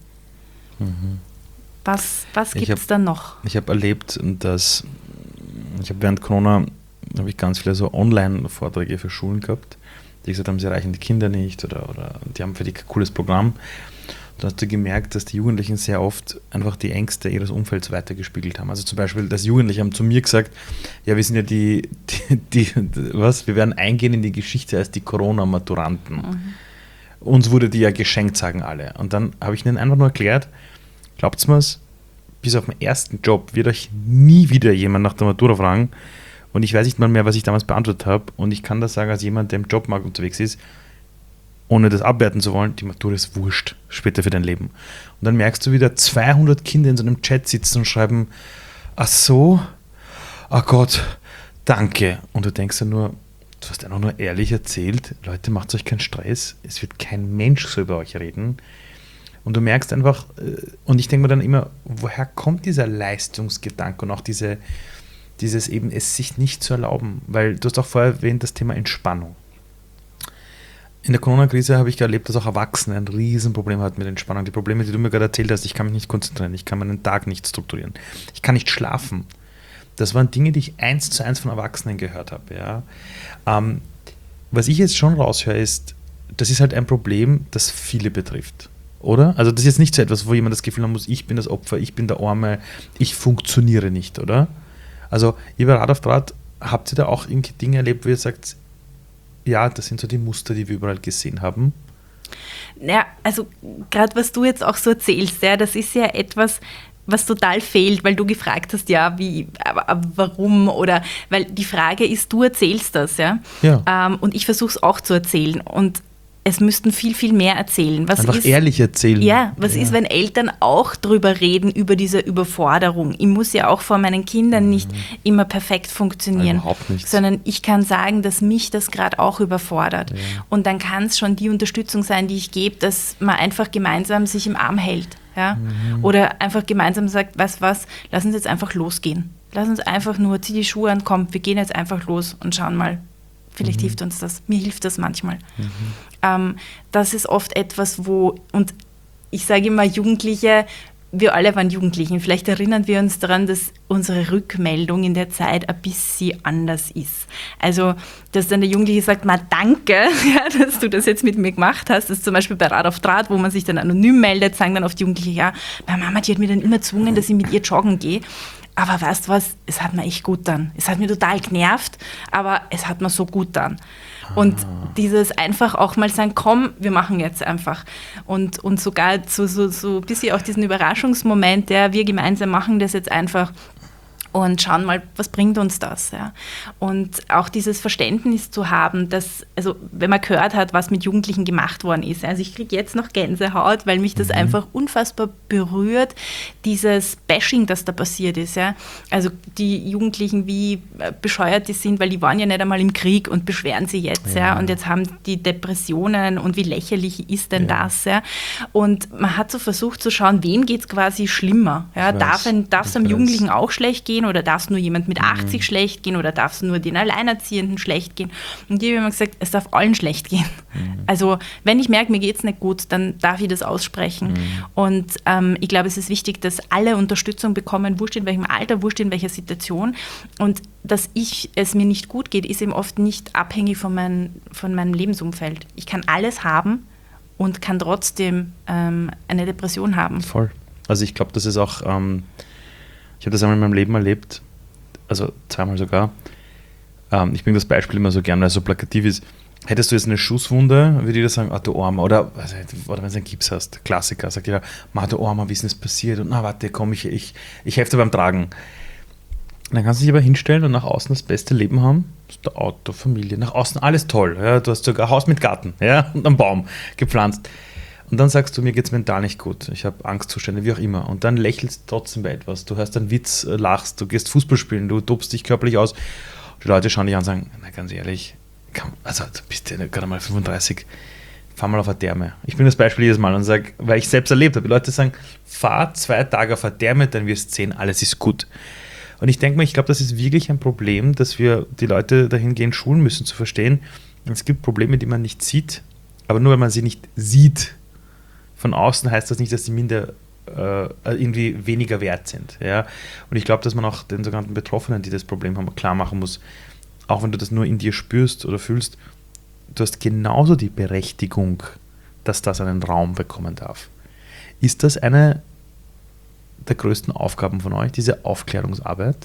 Was gibt es dann noch? Ich habe erlebt, dass während Corona habe ich ganz viele so Online-Vorträge für Schulen gehabt, die gesagt haben, sie erreichen die Kinder nicht oder die haben für die kein cooles Programm. Da hast du gemerkt, dass die Jugendlichen sehr oft einfach die Ängste ihres Umfelds weitergespiegelt haben. Also zum Beispiel, dass Jugendliche haben zu mir gesagt, ja, wir sind ja wir werden eingehen in die Geschichte als die Corona-Maturanten. Uns wurde die ja geschenkt, sagen alle. Und dann habe ich ihnen einfach nur erklärt, glaubt's mir's, bis auf den ersten Job wird euch nie wieder jemand nach der Matura fragen, Und ich weiß nicht mal mehr, was ich damals beantwortet habe. Und ich kann das sagen, als jemand, der im Jobmarkt unterwegs ist, ohne das abwerten zu wollen, die Matura ist wurscht später für dein Leben. Und dann merkst du wieder 200 Kinder in so einem Chat sitzen und schreiben, ach so, ach Gott, danke. Und du denkst ja nur, du hast einfach nur ehrlich erzählt, Leute, macht euch keinen Stress, es wird kein Mensch so über euch reden. Und du merkst einfach, und ich denke mir dann immer, woher kommt dieser Leistungsgedanke und auch dieses eben, es sich nicht zu erlauben? Weil du hast auch vorher erwähnt, das Thema Entspannung. In der Corona-Krise habe ich erlebt, dass auch Erwachsene ein Riesenproblem hatten mit Entspannung. Die Probleme, die du mir gerade erzählt hast, ich kann mich nicht konzentrieren, ich kann meinen Tag nicht strukturieren, ich kann nicht schlafen. Das waren Dinge, die ich 1:1 von Erwachsenen gehört habe. Ja. Was ich jetzt schon raushöre, ist, das ist halt ein Problem, das viele betrifft. Oder? Also das ist jetzt nicht so etwas, wo jemand das Gefühl haben muss, ich bin das Opfer, ich bin der Arme, ich funktioniere nicht, oder? Also ihr bei Rad auf Draht, habt ihr da auch irgendwie Dinge erlebt, wo ihr sagt, ja, das sind so die Muster, die wir überall gesehen haben? Ja, also gerade was du jetzt auch so erzählst, ja, das ist ja etwas, was total fehlt, weil du gefragt hast, ja, wie, aber warum, oder, weil die Frage ist, du erzählst das, ja, und ich versuche es auch zu erzählen und es müssten viel, viel mehr erzählen. Was einfach ist, ehrlich erzählen. Ja, was ist, wenn Eltern auch drüber reden, über diese Überforderung? Ich muss ja auch vor meinen Kindern nicht immer perfekt funktionieren, überhaupt nicht. sondern ich kann sagen, dass mich das gerade auch überfordert. Ja. Und dann kann es schon die Unterstützung sein, die ich gebe, dass man einfach gemeinsam sich im Arm hält. Ja? Oder einfach gemeinsam sagt, weißt was, lass uns jetzt einfach losgehen. Lass uns einfach nur, zieh die Schuhe an, komm, wir gehen jetzt einfach los und schauen mal, vielleicht hilft uns das. Mir hilft das manchmal. Das ist oft etwas, und ich sage immer, Jugendliche, wir alle waren Jugendlichen. Vielleicht erinnern wir uns daran, dass unsere Rückmeldung in der Zeit ein bisschen anders ist. Also, dass dann der Jugendliche sagt, danke, ja, dass du das jetzt mit mir gemacht hast. Das ist zum Beispiel bei Rad auf Draht, wo man sich dann anonym meldet, sagen dann oft Jugendliche, ja, meine Mama, die hat mir dann immer gezwungen, dass ich mit ihr joggen gehe. Aber weißt du was, es hat mir echt gut getan. Es hat mir total genervt, aber es hat mir so gut getan. Und dieses einfach auch mal sagen, komm, wir machen jetzt einfach. Und sogar so ein bisschen auch diesen Überraschungsmoment, der wir gemeinsam machen das jetzt einfach und schauen mal, was bringt uns das. Ja? Und auch dieses Verständnis zu haben, dass, also wenn man gehört hat, was mit Jugendlichen gemacht worden ist. Also ich kriege jetzt noch Gänsehaut, weil mich das einfach unfassbar berührt, dieses Bashing, das da passiert ist. Ja? Also die Jugendlichen, wie bescheuert die sind, weil die waren ja nicht einmal im Krieg und beschweren sie jetzt. Ja? Und jetzt haben die Depressionen und wie lächerlich ist denn das? Ja? Und man hat so versucht zu schauen, wem geht es quasi schlimmer? Ja? Darf es einem Jugendlichen auch schlecht gehen? Oder darf es nur jemand mit 80 schlecht gehen oder darf es nur den Alleinerziehenden schlecht gehen? Und ich habe immer gesagt, es darf allen schlecht gehen. Also wenn ich merke, mir geht es nicht gut, dann darf ich das aussprechen. Und ich glaube, es ist wichtig, dass alle Unterstützung bekommen, wurscht in welchem Alter, wurscht in welcher Situation. Und dass es mir nicht gut geht, ist eben oft nicht abhängig von meinem Lebensumfeld. Ich kann alles haben und kann trotzdem eine Depression haben. Voll. Also ich glaube, das ist auch... ich habe das einmal in meinem Leben erlebt, also zweimal sogar. Ich bringe das Beispiel immer so gern, weil es so plakativ ist. Hättest du jetzt eine Schusswunde, würde jeder sagen, du Armer. Oder wenn du einen Gips hast, Klassiker, sagt jeder, du Armer, wie ist denn das passiert? Und warte, komm, ich helfe dir beim Tragen. Und dann kannst du dich aber hinstellen und nach außen das beste Leben haben. Das ist der Auto, Familie, nach außen alles toll. Ja? Du hast sogar ein Haus mit Garten, ja? Und einen Baum gepflanzt. Und dann sagst du, mir geht es mental nicht gut, ich habe Angstzustände, wie auch immer. Und dann lächelst du trotzdem bei etwas. Du hörst einen Witz, lachst, du gehst Fußball spielen, du tobst dich körperlich aus. Die Leute schauen dich an und sagen, na ganz ehrlich, du bist ja gerade mal 35, fahr mal auf eine Therme. Ich bin das Beispiel jedes Mal und sage, weil ich selbst erlebt habe, die Leute sagen, fahr 2 Tage auf eine Therme, dann wirst du sehen, alles ist gut. Und ich denke mal, ich glaube, das ist wirklich ein Problem, dass wir die Leute dahingehend schulen müssen, zu verstehen, es gibt Probleme, die man nicht sieht, aber nur weil man sie nicht sieht, von außen heißt das nicht, dass sie irgendwie weniger wert sind. Ja? Und ich glaube, dass man auch den sogenannten Betroffenen, die das Problem haben, klar machen muss, auch wenn du das nur in dir spürst oder fühlst, du hast genauso die Berechtigung, dass das einen Raum bekommen darf. Ist das eine der größten Aufgaben von euch, diese Aufklärungsarbeit?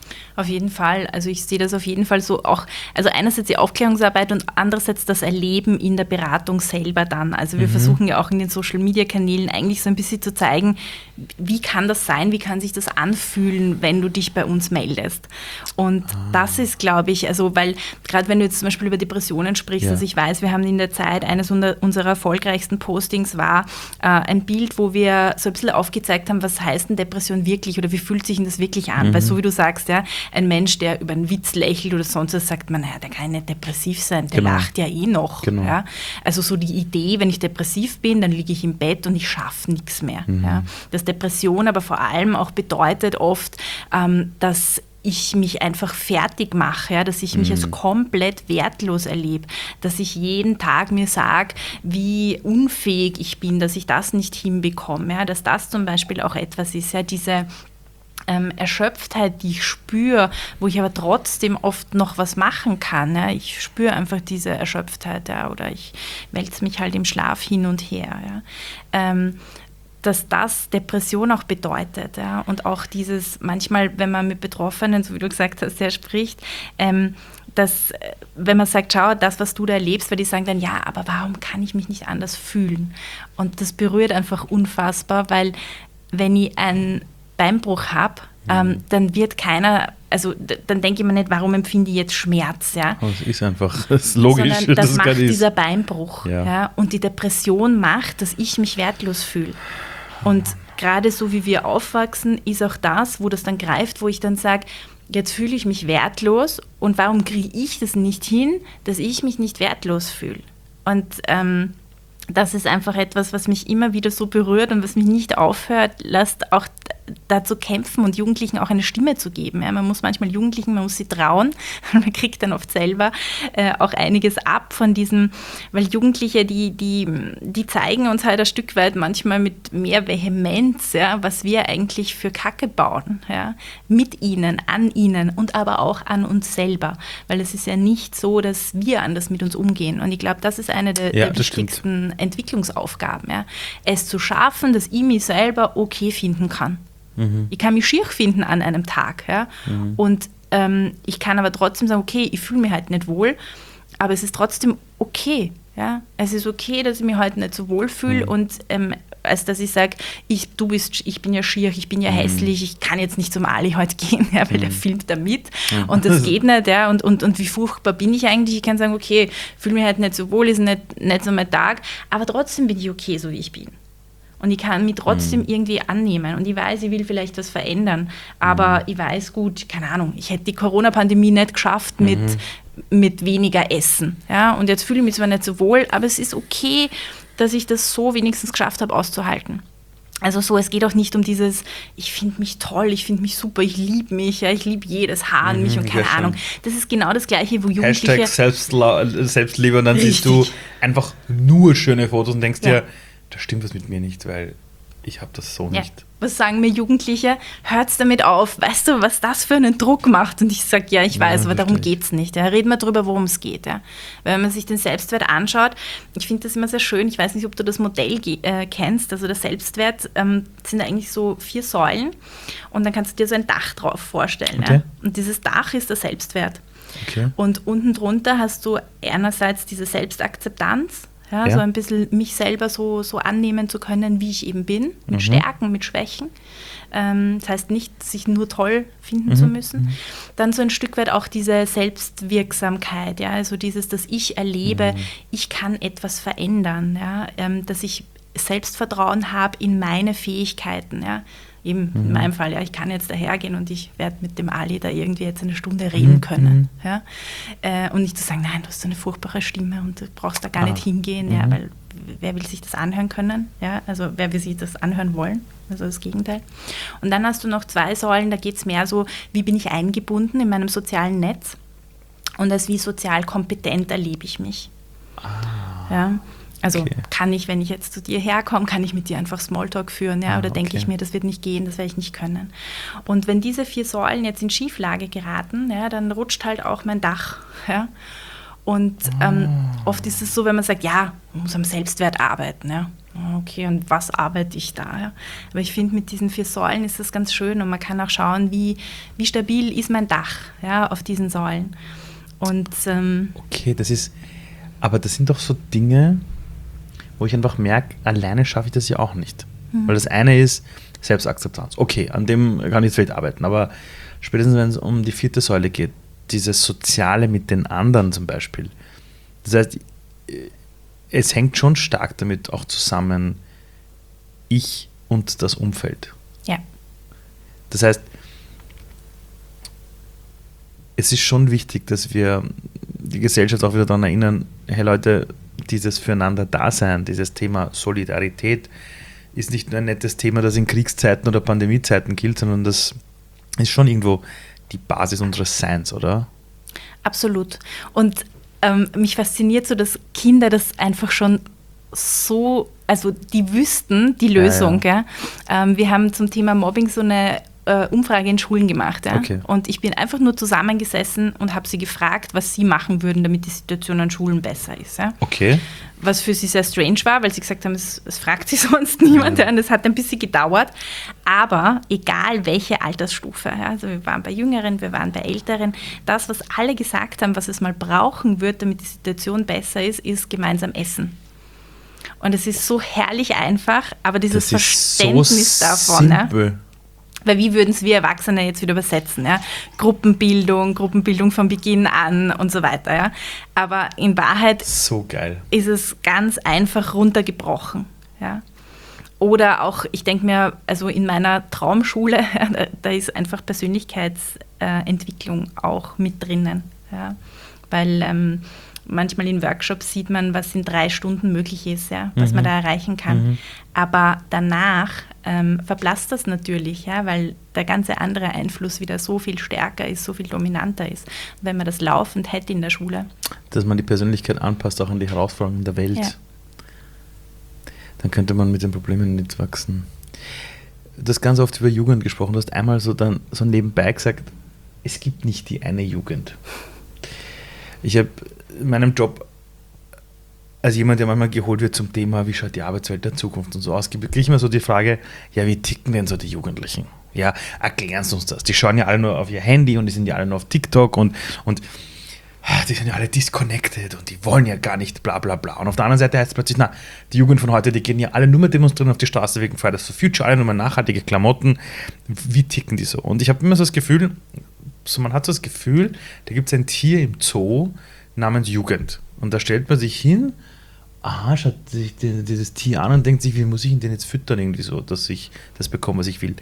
Auf jeden Fall. Also ich sehe das auf jeden Fall so auch, also einerseits die Aufklärungsarbeit und andererseits das Erleben in der Beratung selber dann. Also wir versuchen ja auch in den Social-Media-Kanälen eigentlich so ein bisschen zu zeigen, wie kann das sein, wie kann sich das anfühlen, wenn du dich bei uns meldest. Und das ist, glaube ich, also weil gerade wenn du jetzt zum Beispiel über Depressionen sprichst, also ich weiß, wir haben in der Zeit, eines unserer erfolgreichsten Postings war ein Bild, wo wir so ein bisschen aufgezeigt haben, was heißt denn Depression wirklich oder wie fühlt sich denn das wirklich an? Weil so wie du sagst, ja, ein Mensch, der über einen Witz lächelt oder sonst was, sagt man, naja, der kann nicht depressiv sein, der lacht ja eh noch. Genau. Ja? Also so die Idee, wenn ich depressiv bin, dann liege ich im Bett und ich schaffe nichts mehr. Ja? Dass Depression aber vor allem auch bedeutet oft, dass ich mich einfach fertig mache, ja, dass ich mich als komplett wertlos erlebe, dass ich jeden Tag mir sage, wie unfähig ich bin, dass ich das nicht hinbekomme, ja, dass das zum Beispiel auch etwas ist, ja, diese Erschöpftheit, die ich spüre, wo ich aber trotzdem oft noch was machen kann. Ja. Ich spüre einfach diese Erschöpftheit, ja, oder ich wälze mich halt im Schlaf hin und her. Ja. Dass das Depression auch bedeutet. Ja. Und auch dieses, manchmal, wenn man mit Betroffenen, so wie du gesagt hast, sehr spricht, dass, wenn man sagt, schau, das, was du da erlebst, weil die sagen dann, ja, aber warum kann ich mich nicht anders fühlen? Und das berührt einfach unfassbar, weil wenn ich einen Beinbruch habe, dann wird keiner, also dann denke ich mir nicht, warum empfinde ich jetzt Schmerz, ja? Das ist einfach, das ist logisch. Sondern das macht dieser Beinbruch. Ja? Und die Depression macht, dass ich mich wertlos fühle. Und gerade so wie wir aufwachsen, ist auch das, wo das dann greift, wo ich dann sage, jetzt fühle ich mich wertlos und warum kriege ich das nicht hin, dass ich mich nicht wertlos fühle? Und das ist einfach etwas, was mich immer wieder so berührt und was mich nicht aufhört, lässt auch dazu kämpfen und Jugendlichen auch eine Stimme zu geben. Ja, man muss manchmal Jugendlichen, man muss sie trauen. Man kriegt dann oft selber auch einiges ab von diesem, weil Jugendliche, die zeigen uns halt ein Stück weit manchmal mit mehr Vehemenz, ja, was wir eigentlich für Kacke bauen. Ja, mit ihnen, an ihnen und aber auch an uns selber. Weil es ist ja nicht so, dass wir anders mit uns umgehen. Und ich glaube, das ist eine der wichtigsten Entwicklungsaufgaben. Ja. Es zu schaffen, dass ich mich selber okay finden kann. Ich kann mich schier finden an einem Tag. Ja? Und ich kann aber trotzdem sagen, okay, ich fühle mich halt nicht wohl, aber es ist trotzdem okay. Ja? Es ist okay, dass ich mich heute nicht so wohl fühle und als dass ich sage, ich bin ja schier, ich bin ja hässlich, ich kann jetzt nicht zum Ali heute gehen, ja, weil der filmt da mit und das geht nicht. Ja? Und wie furchtbar bin ich eigentlich? Ich kann sagen, okay, fühle mich halt nicht so wohl, ist nicht so mein Tag, aber trotzdem bin ich okay, so wie ich bin. Und ich kann mich trotzdem irgendwie annehmen. Und ich weiß, ich will vielleicht was verändern. Aber ich weiß gut, keine Ahnung, ich hätte die Corona-Pandemie nicht geschafft mit weniger Essen. Ja? Und jetzt fühle ich mich zwar nicht so wohl, aber es ist okay, dass ich das so wenigstens geschafft habe, auszuhalten. Also so, es geht auch nicht um dieses, ich finde mich toll, ich finde mich super, ich liebe mich, ja, ich liebe jedes Haar an mich und keine Ahnung. Das ist genau das Gleiche, wo Jugendliche... Hashtag Selbstliebe und dann siehst du einfach nur schöne Fotos und denkst dir, da stimmt was mit mir nicht, weil ich habe das so nicht. Was sagen mir Jugendliche? Hört's damit auf. Weißt du, was das für einen Druck macht? Und ich sage, ja, ich weiß, aber darum geht's nicht. Ja. Reden wir drüber, worum es geht. Ja. Wenn man sich den Selbstwert anschaut, ich finde das immer sehr schön, ich weiß nicht, ob du das Modell kennst, also der Selbstwert sind eigentlich so 4 Säulen und dann kannst du dir so ein Dach drauf vorstellen. Okay. Ja. Und dieses Dach ist der Selbstwert. Okay. Und unten drunter hast du einerseits diese Selbstakzeptanz, ja, so ein bisschen mich selber so annehmen zu können, wie ich eben bin, mit Stärken, mit Schwächen. Das heißt nicht, sich nur toll finden zu müssen. Dann so ein Stück weit auch diese Selbstwirksamkeit, ja, also dieses, dass ich erlebe, ich kann etwas verändern, ja, dass ich Selbstvertrauen habe in meine Fähigkeiten, ja. Eben in meinem Fall, ja, ich kann jetzt dahergehen und ich werde mit dem Ali da irgendwie jetzt eine Stunde reden können. Ja? Und nicht zu sagen, nein, du hast so eine furchtbare Stimme und du brauchst da gar nicht hingehen, ja, weil wer will sich das anhören können? Ja? Also wer will sich das anhören wollen? Also das Gegenteil. Und dann hast du noch 2 Säulen, da geht es mehr so, wie bin ich eingebunden in meinem sozialen Netz und als wie sozial kompetent erlebe ich mich. Ja? Also kann ich, wenn ich jetzt zu dir herkomme, kann ich mit dir einfach Smalltalk führen, ja? Oder denke ich mir, das wird nicht gehen, das werde ich nicht können. Und wenn diese 4 Säulen jetzt in Schieflage geraten, ja, dann rutscht halt auch mein Dach. Ja? Und oft ist es so, wenn man sagt, ja, man muss am Selbstwert arbeiten. Ja. Okay, und was arbeite ich da? Ja? Aber ich finde, mit diesen 4 Säulen ist das ganz schön und man kann auch schauen, wie stabil ist mein Dach, ja, auf diesen Säulen. Und, okay, aber das sind doch so Dinge, wo ich einfach merke, alleine schaffe ich das ja auch nicht. Weil das eine ist Selbstakzeptanz. Okay, an dem kann ich jetzt vielleicht arbeiten, aber spätestens, wenn es um die 4. Säule geht, dieses Soziale mit den anderen zum Beispiel. Das heißt, es hängt schon stark damit auch zusammen, ich und das Umfeld. ja. Das heißt, es ist schon wichtig, dass wir die Gesellschaft auch wieder daran erinnern, hey Leute, dieses Füreinander-Dasein, dieses Thema Solidarität ist nicht nur ein nettes Thema, das in Kriegszeiten oder Pandemiezeiten gilt, sondern das ist schon irgendwo die Basis unseres Seins, oder? Absolut. Und mich fasziniert so, dass Kinder das einfach schon so, also die wüssten die Lösung. Ja. Gell? Wir haben zum Thema Mobbing so eine Umfrage in Schulen gemacht. Ja? Okay. Und ich bin einfach nur zusammengesessen und habe sie gefragt, was sie machen würden, damit die Situation an Schulen besser ist. Ja? Okay. Was für sie sehr strange war, weil sie gesagt haben, es fragt sie sonst niemand. Ja. Und es hat ein bisschen gedauert. Aber egal welche Altersstufe, ja, also wir waren bei Jüngeren, wir waren bei Älteren, das, was alle gesagt haben, was es mal brauchen wird, damit die Situation besser ist gemeinsam essen. Und es ist so herrlich einfach, aber dieses Verständnis so davon. simpel. Ja, weil wie würden es wir Erwachsene jetzt wieder übersetzen? Ja? Gruppenbildung von Beginn an und so weiter. Ja? Aber in Wahrheit so geil. ist es ganz einfach runtergebrochen. Ja? Oder auch, ich denke mir, also in meiner Traumschule, da ist einfach Persönlichkeitsentwicklung auch mit drinnen. Ja? Weil manchmal in Workshops sieht man, was in 3 Stunden möglich ist, ja? Was man da erreichen kann. Aber danach verblasst das natürlich, ja? Weil der ganze andere Einfluss wieder so viel stärker ist, so viel dominanter ist. Und wenn man das laufend hätte in der Schule. Dass man die Persönlichkeit anpasst, auch an die Herausforderungen der Welt. Ja. Dann könnte man mit den Problemen nicht wachsen. Du hast ganz oft über Jugend gesprochen. Du hast einmal so nebenbei gesagt, es gibt nicht die eine Jugend. Ich habe in meinem Job, als jemand, der manchmal geholt wird zum Thema, wie schaut die Arbeitswelt der Zukunft und so aus, kriege ich immer so die Frage, ja, wie ticken denn so die Jugendlichen? Ja, erklären Sie uns das. Die schauen ja alle nur auf ihr Handy und die sind ja alle nur auf TikTok und die sind ja alle disconnected und die wollen ja gar nicht bla bla bla. Und auf der anderen Seite heißt es plötzlich, na, die Jugend von heute, die gehen ja alle nur mehr demonstrieren auf die Straße wegen Fridays for Future, alle nur mehr nachhaltige Klamotten. Wie ticken die so? Und ich habe immer so das Gefühl, man hat so das Gefühl, da gibt es ein Tier im Zoo namens Jugend. Und da stellt man sich hin, schaut sich dieses Tier an und denkt sich, wie muss ich ihn denn jetzt füttern, irgendwie so, dass ich das bekomme, was ich will.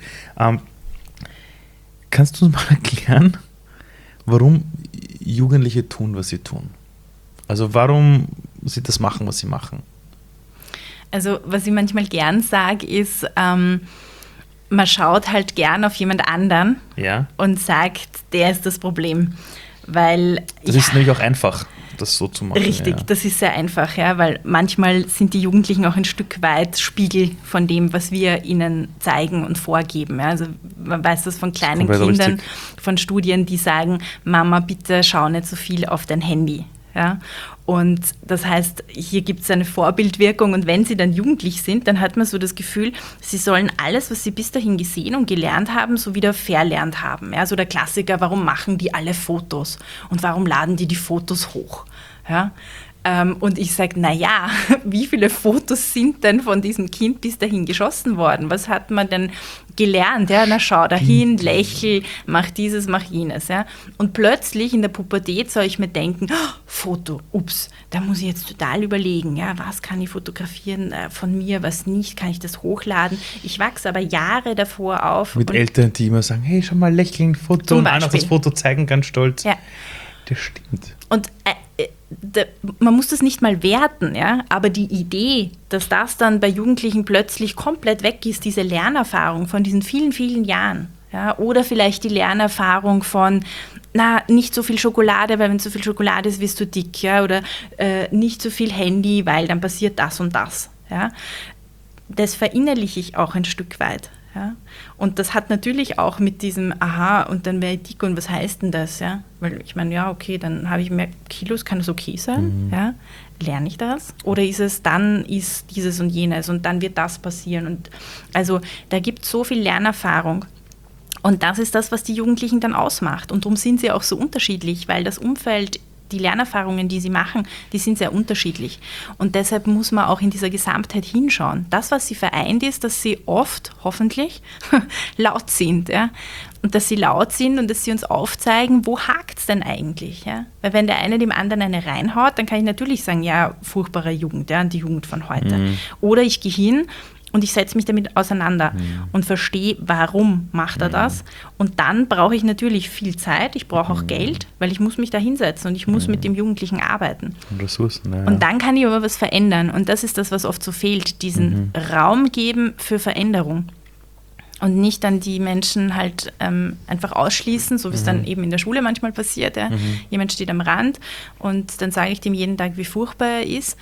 Kannst du uns mal erklären, warum Jugendliche tun, was sie tun? Also warum sie das machen, was sie machen? Also was ich manchmal gern sage, ist, man schaut halt gern auf jemand anderen und sagt, der ist das Problem. Weil, das ist nämlich auch einfach, das so zu machen. Richtig, das ist sehr einfach, ja, weil manchmal sind die Jugendlichen auch ein Stück weit Spiegel von dem, was wir ihnen zeigen und vorgeben. Ja. Also man weiß das von kleinen Kindern, von Studien, die sagen, Mama, bitte schau nicht so viel auf dein Handy. Ja. Und das heißt, hier gibt es eine Vorbildwirkung und wenn sie dann jugendlich sind, dann hat man so das Gefühl, sie sollen alles, was sie bis dahin gesehen und gelernt haben, so wieder verlernt haben. Ja, so der Klassiker, warum machen die alle Fotos und warum laden die Fotos hoch? Ja, und ich sage, naja, wie viele Fotos sind denn von diesem Kind bis dahin geschossen worden? Was hat man denn gelernt? Ja, na schau dahin, lächel, mach dieses, mach jenes. Ja. Und plötzlich in der Pubertät soll ich mir denken, Foto, ups, da muss ich jetzt total überlegen, ja, was kann ich fotografieren von mir, was nicht, kann ich das hochladen? Ich wachse aber Jahre davor auf. Mit Eltern, die immer sagen, hey, schau mal, lächeln, Foto und einer das Foto zeigen, ganz stolz. Ja. Das stimmt. Und man muss das nicht mal werten, ja? Aber die Idee, dass das dann bei Jugendlichen plötzlich komplett weg ist, diese Lernerfahrung von diesen vielen, vielen Jahren, ja? Oder vielleicht die Lernerfahrung von, nicht so viel Schokolade, weil wenn so viel Schokolade ist, wirst du dick, ja? Oder nicht so viel Handy, weil dann passiert das und das. Ja? Das verinnerliche ich auch ein Stück weit. Ja? Und das hat natürlich auch mit diesem, aha, und dann wäre ich dick und was heißt denn das? Ja? Weil ich meine, ja, okay, dann habe ich mehr Kilos, kann das okay sein? Ja? Lerne ich das? Oder ist es, dann ist dieses und jenes und dann wird das passieren? Und also da gibt es so viel Lernerfahrung. Und das ist das, was die Jugendlichen dann ausmacht. Und darum sind sie auch so unterschiedlich, weil das Umfeld, die Lernerfahrungen, die sie machen, die sind sehr unterschiedlich. Und deshalb muss man auch in dieser Gesamtheit hinschauen. Das, was sie vereint, ist, dass sie oft, hoffentlich, laut sind. Ja? Und dass sie laut sind und dass sie uns aufzeigen, wo hakt es denn eigentlich? Ja? Weil wenn der eine dem anderen eine reinhaut, dann kann ich natürlich sagen, ja, furchtbare Jugend, ja, die Jugend von heute. Oder ich gehe hin und ich setze mich damit auseinander und verstehe, warum macht er das. Und dann brauche ich natürlich viel Zeit, ich brauche auch Geld, weil ich muss mich da hinsetzen und ich muss mit dem Jugendlichen arbeiten. Und Ressourcen, ja. Und dann kann ich aber was verändern. Und das ist das, was oft so fehlt, diesen Raum geben für Veränderung. Und nicht dann die Menschen halt einfach ausschließen, so wie es dann eben in der Schule manchmal passiert. Ja. Jemand steht am Rand und dann sage ich dem jeden Tag, wie furchtbar er ist.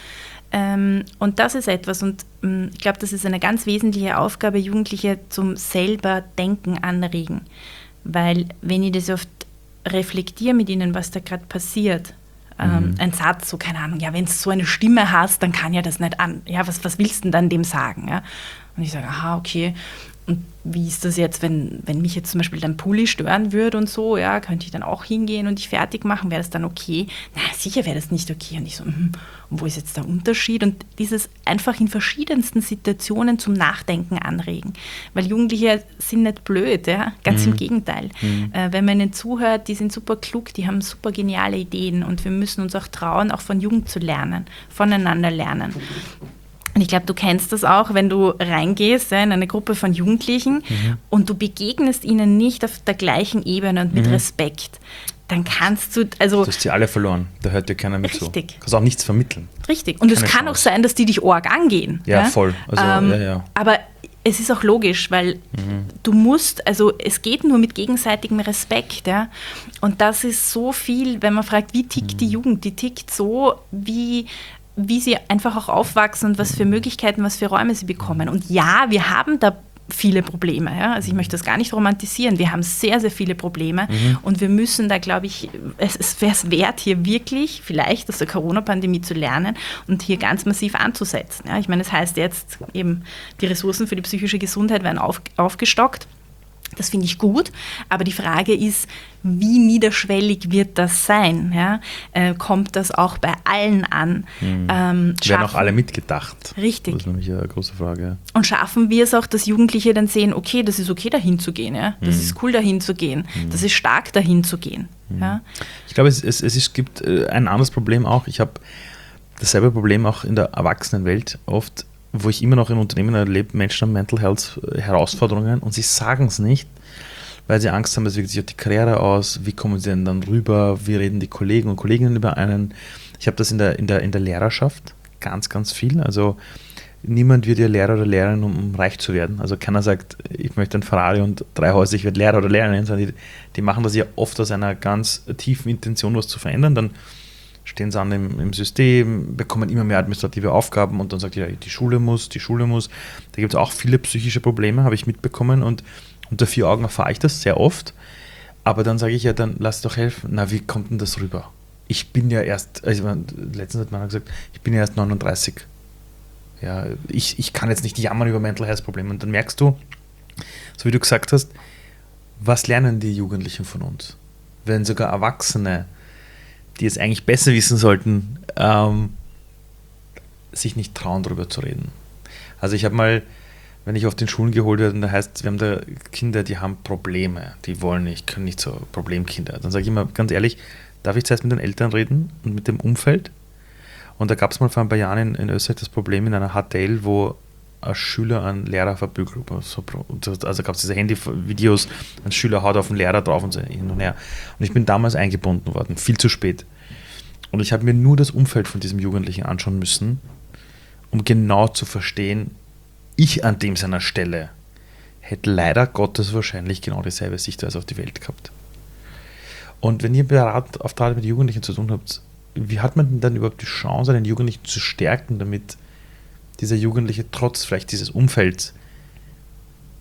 Und das ist etwas, und ich glaube, das ist eine ganz wesentliche Aufgabe, Jugendliche zum selber Denken anregen. Weil wenn ich das oft reflektiere mit ihnen, was da gerade passiert, ein Satz, so keine Ahnung, ja, wenn du so eine Stimme hast, dann kann ja das nicht an. Ja, was willst du denn dann dem sagen? Ja? Und ich sage, aha, okay. Und wie ist das jetzt, wenn mich jetzt zum Beispiel dein Pulli stören würde und so, ja, könnte ich dann auch hingehen und dich fertig machen? Wäre das dann okay? Na, sicher wäre das nicht okay. Und ich so, und wo ist jetzt der Unterschied? Und dieses einfach in verschiedensten Situationen zum Nachdenken anregen. Weil Jugendliche sind nicht blöd, ja, ganz im Gegenteil. Wenn man ihnen zuhört, die sind super klug, die haben super geniale Ideen und wir müssen uns auch trauen, auch von Jugend zu lernen, voneinander lernen. Und ich glaube, du kennst das auch, wenn du reingehst in eine Gruppe von Jugendlichen und du begegnest ihnen nicht auf der gleichen Ebene und mit Respekt, dann kannst du, also... Du hast sie alle verloren, da hört dir keiner mit richtig. zu. Du kannst auch nichts vermitteln. Richtig, und es kann Chance. auch sein, dass die dich arg angehen. Ja, voll. Also, ja. Aber es ist auch logisch, weil du musst, also es geht nur mit gegenseitigem Respekt. Ja? Und das ist so viel, wenn man fragt, wie tickt die Jugend, die tickt so, wie sie einfach auch aufwachsen und was für Möglichkeiten, was für Räume sie bekommen. Und ja, wir haben da viele Probleme. Ja? Also ich möchte das gar nicht romantisieren. Wir haben sehr, sehr viele Probleme und wir müssen da, glaube ich, es wäre es wert, hier wirklich vielleicht aus der Corona-Pandemie zu lernen und hier ganz massiv anzusetzen. Ja? Ich meine, das heißt jetzt eben, die Ressourcen für die psychische Gesundheit werden aufgestockt. Das finde ich gut, aber die Frage ist, wie niederschwellig wird das sein? Ja? Kommt das auch bei allen an? Werden auch alle mitgedacht? Richtig. Das ist nämlich eine große Frage. Ja. Und schaffen wir es auch, dass Jugendliche dann sehen, okay, das ist okay, dahin zu gehen. Ja? Das ist cool, dahin zu gehen. Das ist stark, dahin zu gehen. Ja? Ich glaube, es gibt ein anderes Problem auch. Ich habe dasselbe Problem auch in der Erwachsenenwelt oft, wo ich immer noch in Unternehmen erlebe, Menschen haben Mental Health Herausforderungen und sie sagen es nicht, weil sie Angst haben, es wirkt sich auf die Karriere aus, wie kommen sie denn dann rüber, wie reden die Kollegen und Kolleginnen über einen. Ich habe das in der Lehrerschaft ganz, ganz viel. Also niemand wird ja Lehrer oder Lehrerin, um reich zu werden. Also keiner sagt, ich möchte ein Ferrari und 3 Häuser, ich werde Lehrer oder Lehrerin, sondern die machen das ja oft aus einer ganz tiefen Intention, was zu verändern. Dann stehen sie an im System, bekommen immer mehr administrative Aufgaben und dann sagt ja, die Schule muss. Da gibt es auch viele psychische Probleme, habe ich mitbekommen und unter 4 Augen erfahre ich das sehr oft. Aber dann sage ich ja, dann lass doch helfen. Na, wie kommt denn das rüber? Ich bin ja erst, letztens hat man gesagt, ich bin ja erst 39. Ja, ich kann jetzt nicht jammern über Mental Health Probleme. Und dann merkst du, so wie du gesagt hast, was lernen die Jugendlichen von uns? Wenn sogar Erwachsene, die es eigentlich besser wissen sollten, sich nicht trauen, darüber zu reden. Also ich habe mal, wenn ich auf den Schulen geholt werde, und da heißt, wir haben da Kinder, die haben Probleme, die wollen nicht, können nicht so Problemkinder. Dann sage ich immer ganz ehrlich, darf ich zuerst mit den Eltern reden und mit dem Umfeld? Und da gab es mal vor ein paar Jahren in Österreich das Problem in einer HTL, wo ein Schüler einen Lehrer verprügelt. Also gab es diese Handyvideos, ein Schüler haut auf den Lehrer drauf und so hin und her. Und ich bin damals eingebunden worden, viel zu spät. Und ich habe mir nur das Umfeld von diesem Jugendlichen anschauen müssen, um genau zu verstehen, ich an dem seiner Stelle hätte leider Gottes wahrscheinlich genau dieselbe Sichtweise auf die Welt gehabt. Und wenn ihr Beratungsauftrag mit Jugendlichen zu tun habt, wie hat man denn dann überhaupt die Chance, einen Jugendlichen zu stärken, damit dieser Jugendliche trotz vielleicht dieses Umfelds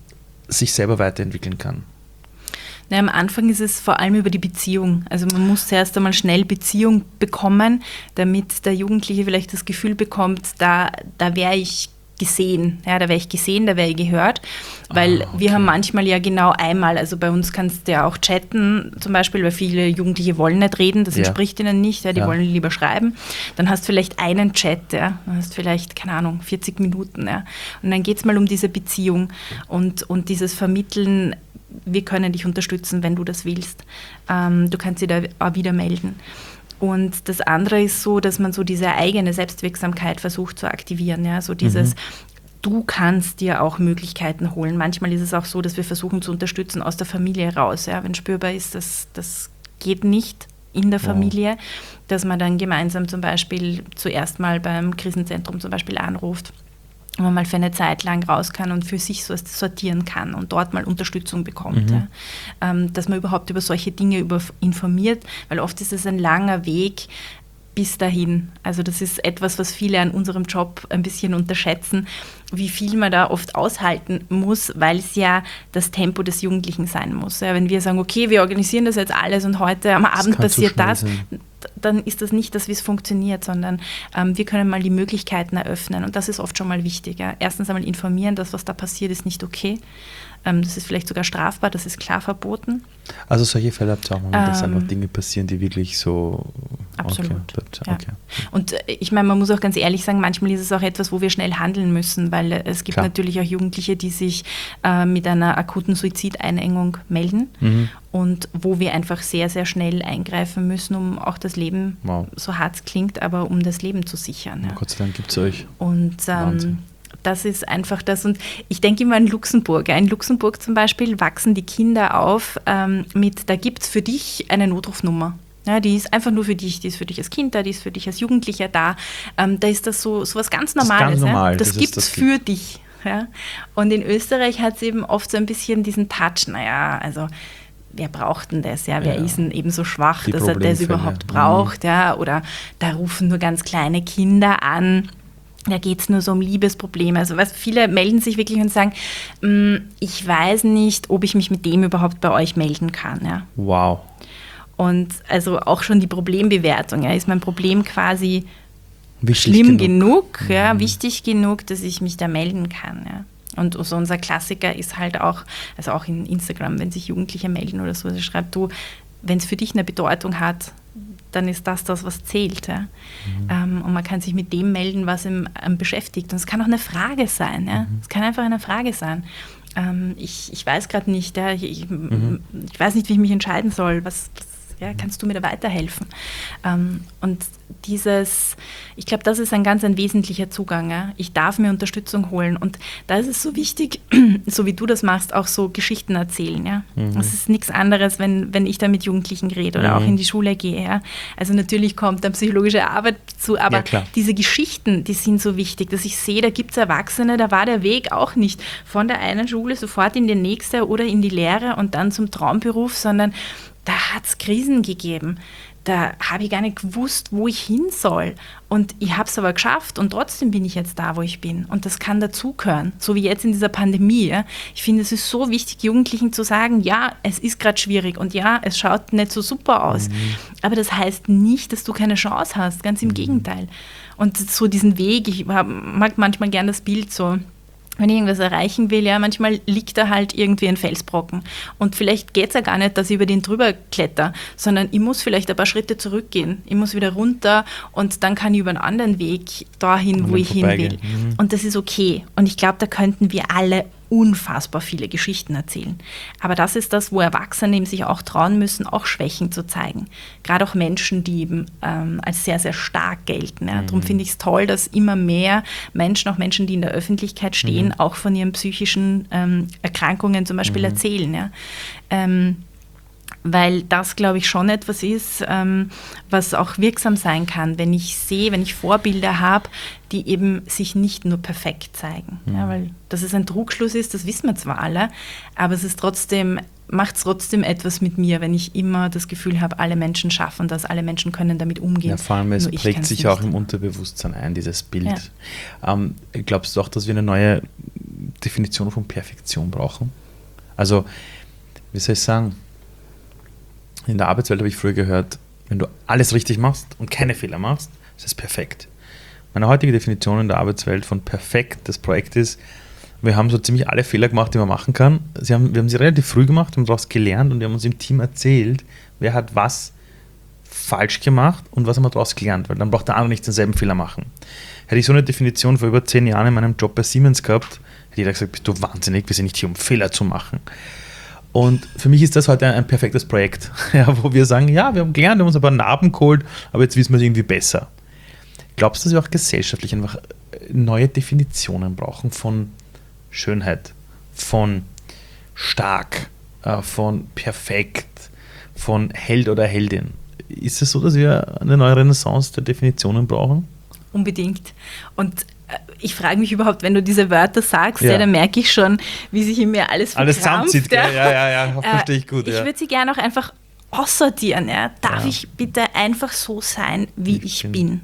sich selber weiterentwickeln kann? Na, am Anfang ist es vor allem über die Beziehung. Also man muss zuerst einmal schnell Beziehung bekommen, damit der Jugendliche vielleicht das Gefühl bekommt, da wäre ich gesehen. Ja, da wäre ich gesehen, da wäre ich gehört. Weil wir haben manchmal ja genau einmal, also bei uns kannst du ja auch chatten, zum Beispiel, weil viele Jugendliche wollen nicht reden, das entspricht ihnen nicht, ja, die wollen lieber schreiben. Dann hast du vielleicht einen Chat, ja, dann hast vielleicht, keine Ahnung, 40 Minuten. Ja. Und dann geht es mal um diese Beziehung und dieses Vermitteln, wir können dich unterstützen, wenn du das willst. Du kannst dich da auch wieder melden. Und das andere ist so, dass man so diese eigene Selbstwirksamkeit versucht zu aktivieren. Ja? So dieses, du kannst dir auch Möglichkeiten holen. Manchmal ist es auch so, dass wir versuchen zu unterstützen aus der Familie raus. Ja? Wenn spürbar ist, das geht nicht in der Familie, dass man dann gemeinsam zum Beispiel zuerst mal beim Krisenzentrum zum Beispiel anruft, wo man mal für eine Zeit lang raus kann und für sich so sortieren kann und dort mal Unterstützung bekommt. Ja. Dass man überhaupt über solche Dinge informiert, weil oft ist es ein langer Weg bis dahin. Also das ist etwas, was viele an unserem Job ein bisschen unterschätzen, wie viel man da oft aushalten muss, weil es ja das Tempo des Jugendlichen sein muss. Ja, wenn wir sagen, okay, wir organisieren das jetzt alles und heute am Abend passiert das, dann ist das nicht das, wie es funktioniert, sondern wir können mal die Möglichkeiten eröffnen und das ist oft schon mal wichtig. Ja. Erstens einmal informieren, das, was da passiert, ist nicht okay. Das ist vielleicht sogar strafbar, das ist klar verboten. Also solche Fälle habt ihr auch mal, dass einfach Dinge passieren, die wirklich so... Absolut. Okay. Und ich meine, man muss auch ganz ehrlich sagen, manchmal ist es auch etwas, wo wir schnell handeln müssen, weil es gibt natürlich auch Jugendliche, die sich mit einer akuten Suizideinengung melden und wo wir einfach sehr, sehr schnell eingreifen müssen, um auch das Leben, so hart es klingt, aber um das Leben zu sichern. Ja. Gott sei Dank gibt es euch. Und das ist einfach das. Und ich denke immer an Luxemburg. In Luxemburg zum Beispiel wachsen die Kinder auf mit, da gibt es für dich eine Notrufnummer. Ja, die ist einfach nur für dich, die ist für dich als Kind da, die ist für dich als Jugendlicher da. Da ist das so was ganz Normales. Das, normal, ja? Das gibt es für dich. Ja? Und in Österreich hat es eben oft so ein bisschen diesen Touch, also wer braucht denn das? Ja? Wer ist denn eben so schwach, dass er das überhaupt braucht? Ja? Oder da rufen nur ganz kleine Kinder an. Da geht es nur so um Liebesprobleme. Also viele melden sich wirklich und sagen, ich weiß nicht, ob ich mich mit dem überhaupt bei euch melden kann. Ja? Wow. Und also auch schon die Problembewertung. Ja? Ist mein Problem quasi schlimm genug, wichtig genug, dass ich mich da melden kann. Ja? Und so unser Klassiker ist halt auch, also auch in Instagram, wenn sich Jugendliche melden oder so, sie schreibt, du, wenn es für dich eine Bedeutung hat, dann ist das, was zählt. Ja? Und man kann sich mit dem melden, was ihn beschäftigt. Und es kann auch eine Frage sein. Ja? Es kann einfach eine Frage sein. Ich weiß gerade nicht, ja? Ich weiß nicht, wie ich mich entscheiden soll. Kannst du mir da weiterhelfen? Und ich glaube, das ist ein ganz wesentlicher Zugang. Ja? Ich darf mir Unterstützung holen. Und da ist es so wichtig, so wie du das machst, auch so Geschichten erzählen. Ja? Das ist nichts anderes, wenn ich da mit Jugendlichen rede oder auch in die Schule gehe. Ja? Also natürlich kommt dann psychologische Arbeit zu, aber diese Geschichten, die sind so wichtig, dass ich sehe, da gibt es Erwachsene, da war der Weg auch nicht von der einen Schule sofort in die nächste oder in die Lehre und dann zum Traumberuf, sondern da hat es Krisen gegeben. Da habe ich gar nicht gewusst, wo ich hin soll. Und ich habe es aber geschafft und trotzdem bin ich jetzt da, wo ich bin. Und das kann dazugehören, so wie jetzt in dieser Pandemie. Ja. Ich finde, es ist so wichtig, Jugendlichen zu sagen, ja, es ist gerade schwierig und ja, es schaut nicht so super aus. Aber das heißt nicht, dass du keine Chance hast, ganz im Gegenteil. Und so diesen Weg, ich mag manchmal gern das Bild so, wenn ich irgendwas erreichen will, ja, manchmal liegt da halt irgendwie ein Felsbrocken. Und vielleicht geht es ja gar nicht, dass ich über den drüber kletter, sondern ich muss vielleicht ein paar Schritte zurückgehen. Ich muss wieder runter und dann kann ich über einen anderen Weg dahin, wo ich hin will. Und das ist okay. Und ich glaube, da könnten wir alle unfassbar viele Geschichten erzählen. Aber das ist das, wo Erwachsene eben sich auch trauen müssen, auch Schwächen zu zeigen. Gerade auch Menschen, die eben als sehr, sehr stark gelten. Ja. Darum finde ich es toll, dass immer mehr Menschen, auch Menschen, die in der Öffentlichkeit stehen, auch von ihren psychischen Erkrankungen zum Beispiel erzählen. Ja. Weil das, glaube ich, schon etwas ist, was auch wirksam sein kann, wenn ich sehe, wenn ich Vorbilder habe, die eben sich nicht nur perfekt zeigen. Ja, weil dass es ein Trugschluss ist, das wissen wir zwar alle, aber es ist macht es trotzdem etwas mit mir, wenn ich immer das Gefühl habe, alle Menschen schaffen das, alle Menschen können damit umgehen. Ja, vor allem, es prägt sich auch im Unterbewusstsein ein, dieses Bild. Ja. Glaubst du auch, dass wir eine neue Definition von Perfektion brauchen? Also, wie soll ich sagen, in der Arbeitswelt habe ich früher gehört, wenn du alles richtig machst und keine Fehler machst, ist es perfekt. Meine heutige Definition in der Arbeitswelt von perfekt das Projekt ist, wir haben so ziemlich alle Fehler gemacht, die man machen kann. Wir haben sie relativ früh gemacht und daraus gelernt und wir haben uns im Team erzählt, wer hat was falsch gemacht und was haben wir daraus gelernt, weil dann braucht der andere nicht denselben Fehler machen. Hätte ich so eine Definition vor über 10 Jahren in meinem Job bei Siemens gehabt, hätte jeder gesagt, bist du wahnsinnig, wir sind nicht hier, um Fehler zu machen. Und für mich ist das heute ein perfektes Projekt, ja, wo wir sagen, ja, wir haben gelernt, wir haben uns ein paar Narben geholt, aber jetzt wissen wir es irgendwie besser. Glaubst du, dass wir auch gesellschaftlich einfach neue Definitionen brauchen von Schönheit, von stark, von perfekt, von Held oder Heldin? Ist es so, dass wir eine neue Renaissance der Definitionen brauchen? Unbedingt. Und ich frage mich überhaupt, wenn du diese Wörter sagst, ja, dann merke ich schon, wie sich in mir alles zusammenzieht. Ja, verstehe ich gut. Ich würde sie gerne auch einfach aussortieren. Ja. Darf ich bitte einfach so sein, wie ich bin?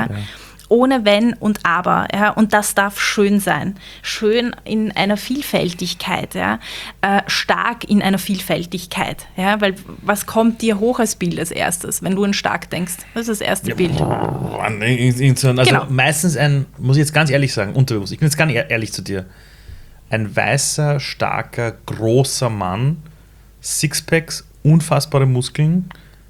Ohne Wenn und Aber. Ja. Und das darf schön sein. Schön in einer Vielfältigkeit. Ja. Stark in einer Vielfältigkeit. Ja. Weil was kommt dir hoch als Bild als erstes, wenn du an stark denkst? Das ist das erste Bild. Also genau. Meistens muss ich jetzt ganz ehrlich sagen, unterbewusst, ich bin jetzt ganz ehrlich zu dir, ein weißer, starker, großer Mann, Sixpacks, unfassbare Muskeln,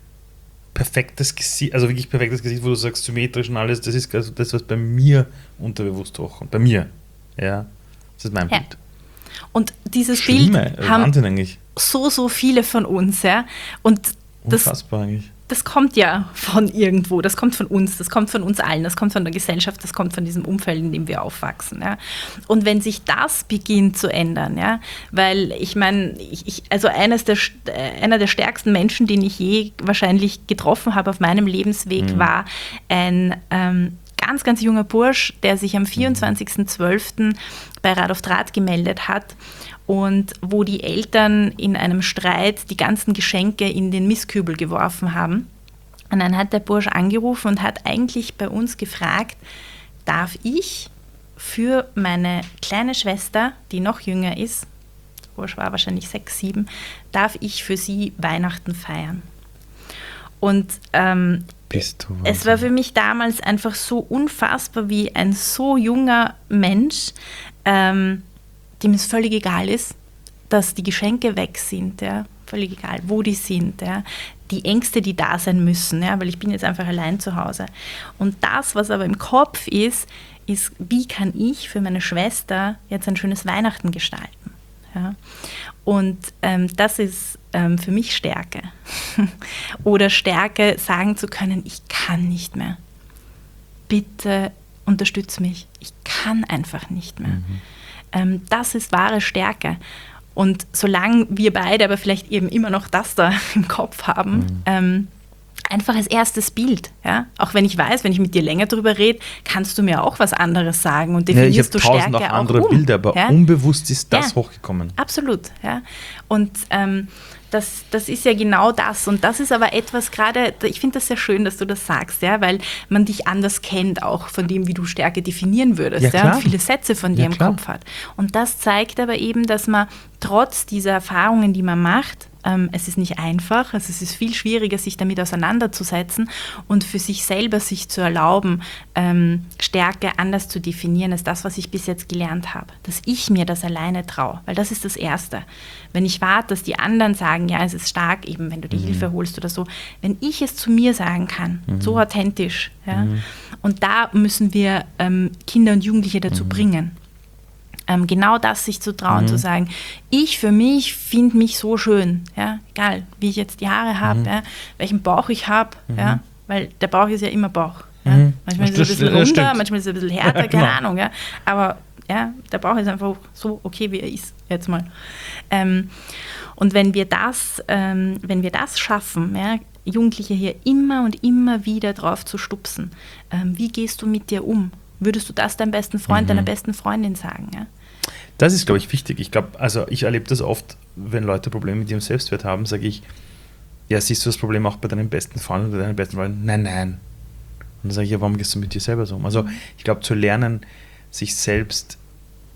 perfektes Gesicht, also wirklich perfektes Gesicht, wo du sagst, symmetrisch und alles, das ist also das, was bei mir unterbewusst hochkommt. Bei mir. Ja. Das ist mein Bild. Und dieses Bild haben Wahnsinn eigentlich. so viele von uns, ja. Und unfassbar eigentlich. Das kommt ja von irgendwo, das kommt von uns allen, das kommt von der Gesellschaft, das kommt von diesem Umfeld, in dem wir aufwachsen. Ja. Und wenn sich das beginnt zu ändern, ja, weil ich meine, also einer der stärksten Menschen, den ich je wahrscheinlich getroffen habe auf meinem Lebensweg, war ein ganz, ganz junger Bursch, der sich am 24.12. bei Rad auf Draht gemeldet hat. Und wo die Eltern in einem Streit die ganzen Geschenke in den Mistkübel geworfen haben. Und dann hat der Bursch angerufen und hat eigentlich bei uns gefragt, darf ich für meine kleine Schwester, die noch jünger ist, der Bursch war wahrscheinlich 6, 7, darf ich für sie Weihnachten feiern? Und es war für mich damals einfach so unfassbar, wie ein so junger Mensch, dem es völlig egal ist, dass die Geschenke weg sind, ja, völlig egal, wo die sind, ja, die Ängste, die da sein müssen, ja, weil ich bin jetzt einfach allein zu Hause. Und das, was aber im Kopf ist, wie kann ich für meine Schwester jetzt ein schönes Weihnachten gestalten? Ja? Und das ist für mich Stärke. Oder Stärke, sagen zu können, ich kann nicht mehr. Bitte unterstütz mich. Ich kann einfach nicht mehr. Das ist wahre Stärke. Und solange wir beide aber vielleicht eben immer noch das da im Kopf haben, einfach als erstes Bild. Ja? Auch wenn ich weiß, wenn ich mit dir länger drüber rede, kannst du mir auch was anderes sagen und definierst du Stärke auch andere Bilder, aber unbewusst ist das hochgekommen. Absolut. Ja? Und das ist ja genau das. Und das ist aber etwas gerade, ich finde das sehr schön, dass du das sagst, ja, weil man dich anders kennt, auch von dem, wie du Stärke definieren würdest, ja, und viele Sätze von dir im Kopf hat. Und das zeigt aber eben, dass man trotz dieser Erfahrungen, die man macht, es ist nicht einfach, also es ist viel schwieriger, sich damit auseinanderzusetzen und für sich selber sich zu erlauben, Stärke anders zu definieren als das, was ich bis jetzt gelernt habe. Dass ich mir das alleine traue, weil das ist das Erste. Wenn ich warte, dass die anderen sagen, ja, es ist stark, eben wenn du die Hilfe holst oder so, wenn ich es zu mir sagen kann, so authentisch, ja, und da müssen wir Kinder und Jugendliche dazu bringen, genau das sich zu trauen, zu sagen, ich für mich finde mich so schön, ja, egal wie ich jetzt die Haare habe, ja, welchen Bauch ich habe, ja, weil der Bauch ist ja immer Bauch. Ja. Manchmal ist er ein bisschen runder, manchmal ist er ein bisschen härter, keine Ahnung, ja, aber ja, der Bauch ist einfach so okay, wie er ist, jetzt mal. Und wenn wir das schaffen, ja, Jugendliche hier immer und immer wieder drauf zu stupsen, wie gehst du mit dir um? Würdest du das deinem besten Freund, deiner besten Freundin sagen? Ja? Das ist, glaube ich, wichtig. Ich glaube, also ich erlebe das oft, wenn Leute Probleme mit ihrem Selbstwert haben, sage ich, ja, siehst du das Problem auch bei deinem besten Freund oder deiner besten Freundin? Nein. Und dann sage ich, ja, warum gehst du mit dir selber so um? Also ich glaube, zu lernen, sich selbst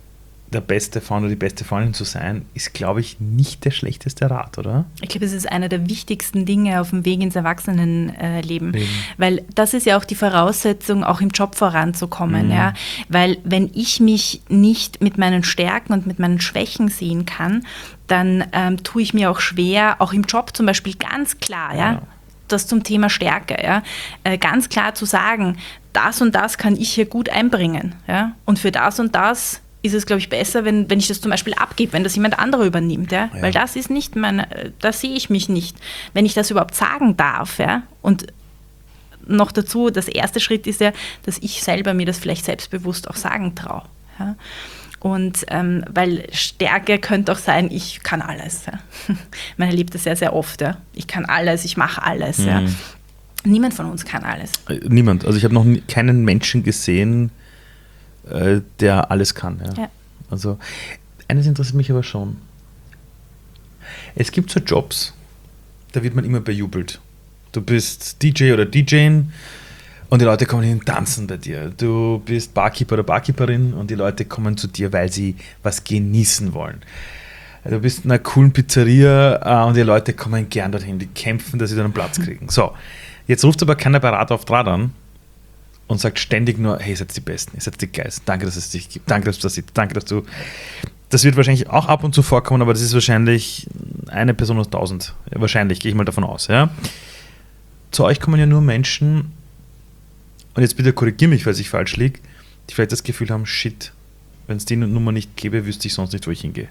der beste Freund oder die beste Freundin zu sein, ist, glaube ich, nicht der schlechteste Rat, oder? Ich glaube, es ist einer der wichtigsten Dinge auf dem Weg ins Erwachsenenleben, weil das ist ja auch die Voraussetzung, auch im Job voranzukommen. Ja? Weil wenn ich mich nicht mit meinen Stärken und mit meinen Schwächen sehen kann, dann tue ich mir auch schwer, auch im Job zum Beispiel ganz klar, ja, das zum Thema Stärke, ja, ganz klar zu sagen, das und das kann ich hier gut einbringen. Ja? Und für das und das ist es, glaube ich, besser, wenn ich das zum Beispiel abgebe, wenn das jemand anderer übernimmt. Ja? Weil das ist nicht da sehe ich mich nicht. Wenn ich das überhaupt sagen darf. Ja? Und noch dazu, das erste Schritt ist ja, dass ich selber mir das vielleicht selbstbewusst auch sagen traue. Ja? Und weil Stärke könnte auch sein, ich kann alles. Ja? Man erlebt das sehr, sehr oft. Ja? Ich kann alles, ich mache alles. Ja? Niemand von uns kann alles. Niemand. Also ich habe noch keinen Menschen gesehen, der alles kann. Ja. Ja. Also eines interessiert mich aber schon. Es gibt so Jobs, da wird man immer bejubelt. Du bist DJ oder DJin und die Leute kommen hin und tanzen bei dir. Du bist Barkeeper oder Barkeeperin und die Leute kommen zu dir, weil sie was genießen wollen. Du bist in einer coolen Pizzeria und die Leute kommen gern dorthin. Die kämpfen, dass sie dann einen Platz kriegen. So, jetzt ruft aber keiner Berater auf Draht an und sagt ständig nur, hey, ihr seid die Besten, ihr seid die Geisten, danke, dass es dich gibt, danke, dass du das siehst, danke, dass du... Das wird wahrscheinlich auch ab und zu vorkommen, aber das ist wahrscheinlich eine Person aus 1000. Ja, wahrscheinlich, gehe ich mal davon aus. Ja. Zu euch kommen ja nur Menschen, und jetzt bitte korrigiere mich, falls ich falsch liege, die vielleicht das Gefühl haben, shit, wenn es die Nummer nicht gäbe, wüsste ich sonst nicht, wo ich hingehe.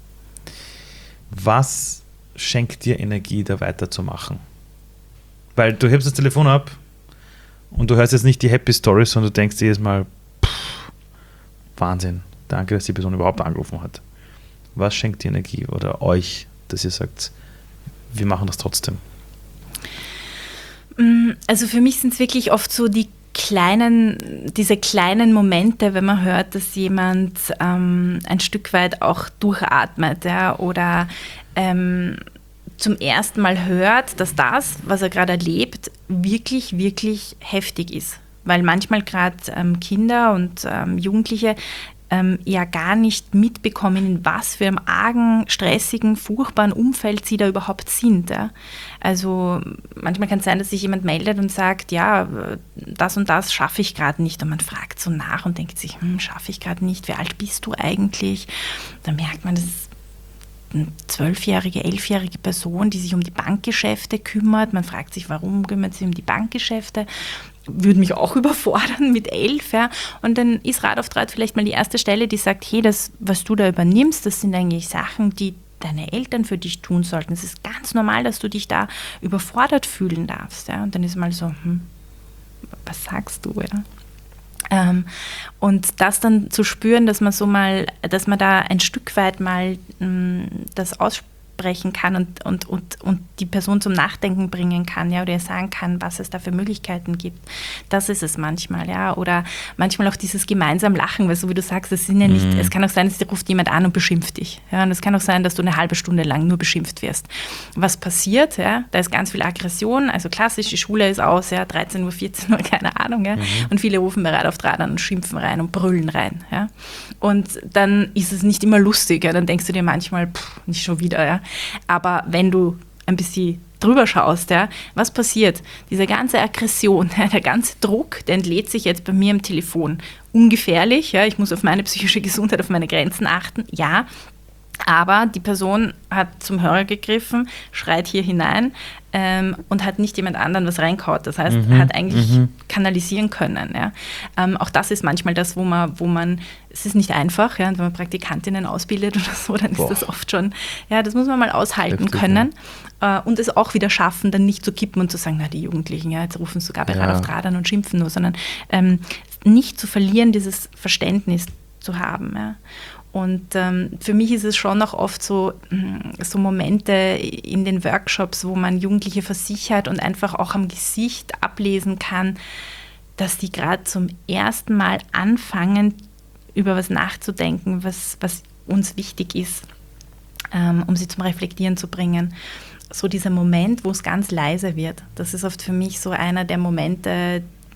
Was schenkt dir Energie, da weiterzumachen? Weil du hebst das Telefon ab, und du hörst jetzt nicht die Happy Stories, sondern du denkst dir jedes Mal, Wahnsinn, danke, dass die Person überhaupt angerufen hat. Was schenkt dir Energie oder euch, dass ihr sagt, wir machen das trotzdem? Also für mich sind es wirklich oft so diese kleinen Momente, wenn man hört, dass jemand ein Stück weit auch durchatmet, ja, oder zum ersten Mal hört, dass das, was er gerade erlebt, wirklich, wirklich heftig ist. Weil manchmal gerade Kinder und Jugendliche ja gar nicht mitbekommen, in was für einem argen, stressigen, furchtbaren Umfeld sie da überhaupt sind. Ja? Also manchmal kann es sein, dass sich jemand meldet und sagt, ja, das und das schaffe ich gerade nicht. Und man fragt so nach und denkt sich, schaffe ich gerade nicht, wie alt bist du eigentlich? Dann merkt man, das ist eine 12-jährige, 11-jährige Person, die sich um die Bankgeschäfte kümmert. Man fragt sich, warum kümmert sie um die Bankgeschäfte? Würde mich auch überfordern mit 11. Ja? Und dann ist Rat auf Draht vielleicht mal die erste Stelle, die sagt, hey, das, was du da übernimmst, das sind eigentlich Sachen, die deine Eltern für dich tun sollten. Es ist ganz normal, dass du dich da überfordert fühlen darfst. Ja? Und dann ist mal so, was sagst du? Ja? Und das dann zu spüren, dass man da ein Stück weit mal das aussprechen kann und die Person zum Nachdenken bringen kann, ja, oder ihr sagen kann, was es da für Möglichkeiten gibt. Das ist es manchmal, ja. Oder manchmal auch dieses gemeinsam Lachen, weil so wie du sagst, es sind ja nicht, es kann auch sein, es ruft jemand an und beschimpft dich. Ja, und es kann auch sein, dass du eine halbe Stunde lang nur beschimpft wirst. Was passiert, ja, da ist ganz viel Aggression, also klassisch, die Schule ist aus, ja, 13 Uhr, 14 Uhr, keine Ahnung, ja. Und viele rufen bei Rat auf Draht an und schimpfen rein und brüllen rein, ja. Und dann ist es nicht immer lustig, ja, dann denkst du dir manchmal, nicht schon wieder, ja. Aber wenn du ein bisschen drüber schaust, ja, was passiert? Diese ganze Aggression, ja, der ganze Druck, der entlädt sich jetzt bei mir am Telefon. Ungefährlich, ja, ich muss auf meine psychische Gesundheit, auf meine Grenzen achten, ja. Aber die Person hat zum Hörer gegriffen, schreit hier hinein und hat nicht jemand anderen was reingehauen. Das heißt, hat eigentlich kanalisieren können. Ja. Auch das ist manchmal das, wo man es ist nicht einfach, ja, wenn man Praktikantinnen ausbildet oder so, dann ist das oft schon, ja, das muss man mal aushalten können und es auch wieder schaffen, dann nicht zu kippen und zu sagen, na, die Jugendlichen, ja, jetzt rufen sie sogar bei Rat auf Draht an und schimpfen nur, sondern nicht zu verlieren, dieses Verständnis zu haben. Ja. Und für mich ist es schon auch oft so Momente in den Workshops, wo man Jugendliche versichert und einfach auch am Gesicht ablesen kann, dass die gerade zum ersten Mal anfangen, über was nachzudenken, was uns wichtig ist, um sie zum Reflektieren zu bringen. So dieser Moment, wo es ganz leise wird, das ist oft für mich so einer der Momente,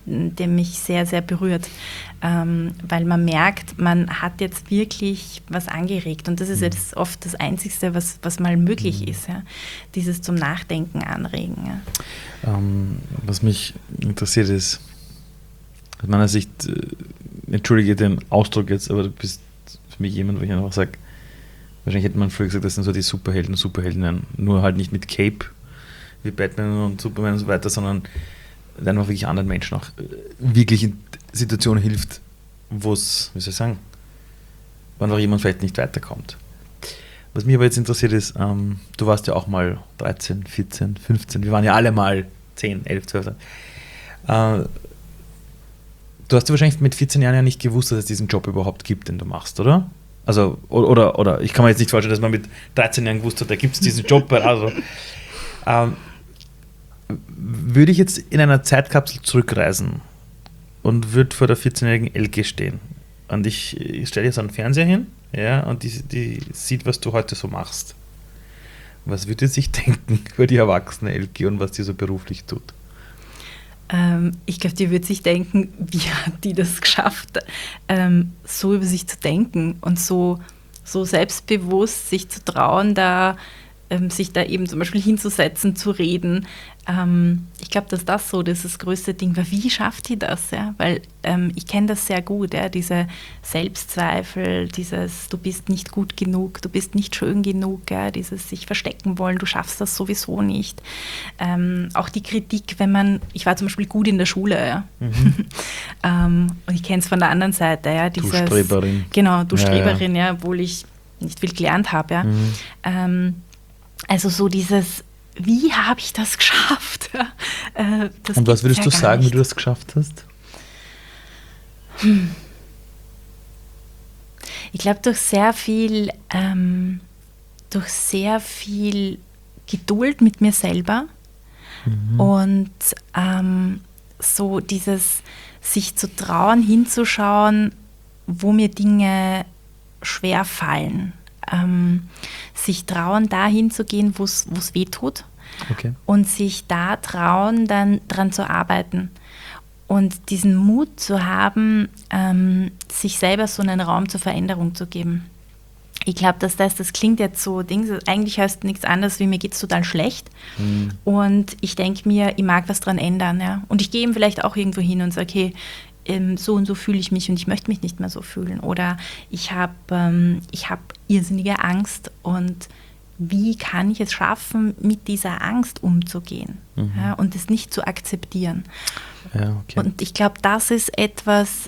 der mich sehr, sehr berührt, weil man merkt, man hat jetzt wirklich was angeregt und das ist jetzt oft das Einzige, was mal möglich ist, ja? Dieses zum Nachdenken anregen. Ja? Was mich interessiert ist, aus meiner Sicht, entschuldige den Ausdruck jetzt, aber du bist für mich jemand, wo ich einfach sage, wahrscheinlich hätte man früher gesagt, das sind so die Superhelden und Superheldinnen, nur halt nicht mit Cape wie Batman und Superman und so weiter, sondern einfach wirklich anderen Menschen auch wirklich in Situationen hilft, wo es, wie soll ich sagen, wo einfach jemand vielleicht nicht weiterkommt. Was mich aber jetzt interessiert ist, du warst ja auch mal 13, 14, 15, wir waren ja alle mal 10, 11, 12. Du hast ja wahrscheinlich mit 14 Jahren ja nicht gewusst, dass es diesen Job überhaupt gibt, den du machst, oder? Also, oder ich kann mir jetzt nicht vorstellen, dass man mit 13 Jahren gewusst hat, da gibt es diesen Job. Also, würde ich jetzt in einer Zeitkapsel zurückreisen und würde vor der 14-jährigen Elke stehen und ich stelle jetzt einen Fernseher hin, ja, und die sieht, was du heute so machst. Was würde sich denken über die erwachsene Elke und was die so beruflich tut? Ich glaube, die wird sich denken, wie hat die das geschafft, so über sich zu denken und so selbstbewusst sich zu trauen, sich da eben zum Beispiel hinzusetzen, zu reden. Ich glaube, dass das so das größte Ding war. Wie schafft die das? Ja? Weil ich kenne das sehr gut, ja? Diese Selbstzweifel, dieses du bist nicht gut genug, du bist nicht schön genug, ja? Dieses sich verstecken wollen, du schaffst das sowieso nicht. Auch die Kritik, ich war zum Beispiel gut in der Schule, ja? Und ich kenne es von der anderen Seite. Ja? Du Streberin. Genau, du Streberin, ja, obwohl ich nicht viel gelernt habe. Ja? Also so dieses, wie habe ich das geschafft? Das und was würdest du sagen, wie du das geschafft hast? Ich glaube, durch sehr viel Geduld mit mir selber und so dieses sich zu trauen, hinzuschauen, wo mir Dinge schwer fallen. Sich trauen, dahin zu gehen, wo es weh tut. Okay. Und sich da trauen, dann dran zu arbeiten. Und diesen Mut zu haben, sich selber so einen Raum zur Veränderung zu geben. Ich glaube, dass das klingt jetzt so, eigentlich heißt nichts anderes, wie mir geht es total schlecht. Und ich denke mir, ich mag was dran ändern. Ja? Und ich gehe eben vielleicht auch irgendwo hin und sage, okay, so und so fühle ich mich und ich möchte mich nicht mehr so fühlen. Oder ich habe irrsinnige Angst und wie kann ich es schaffen, mit dieser Angst umzugehen, ja, und es nicht zu akzeptieren. Ja, okay. Und ich glaube, das ist etwas,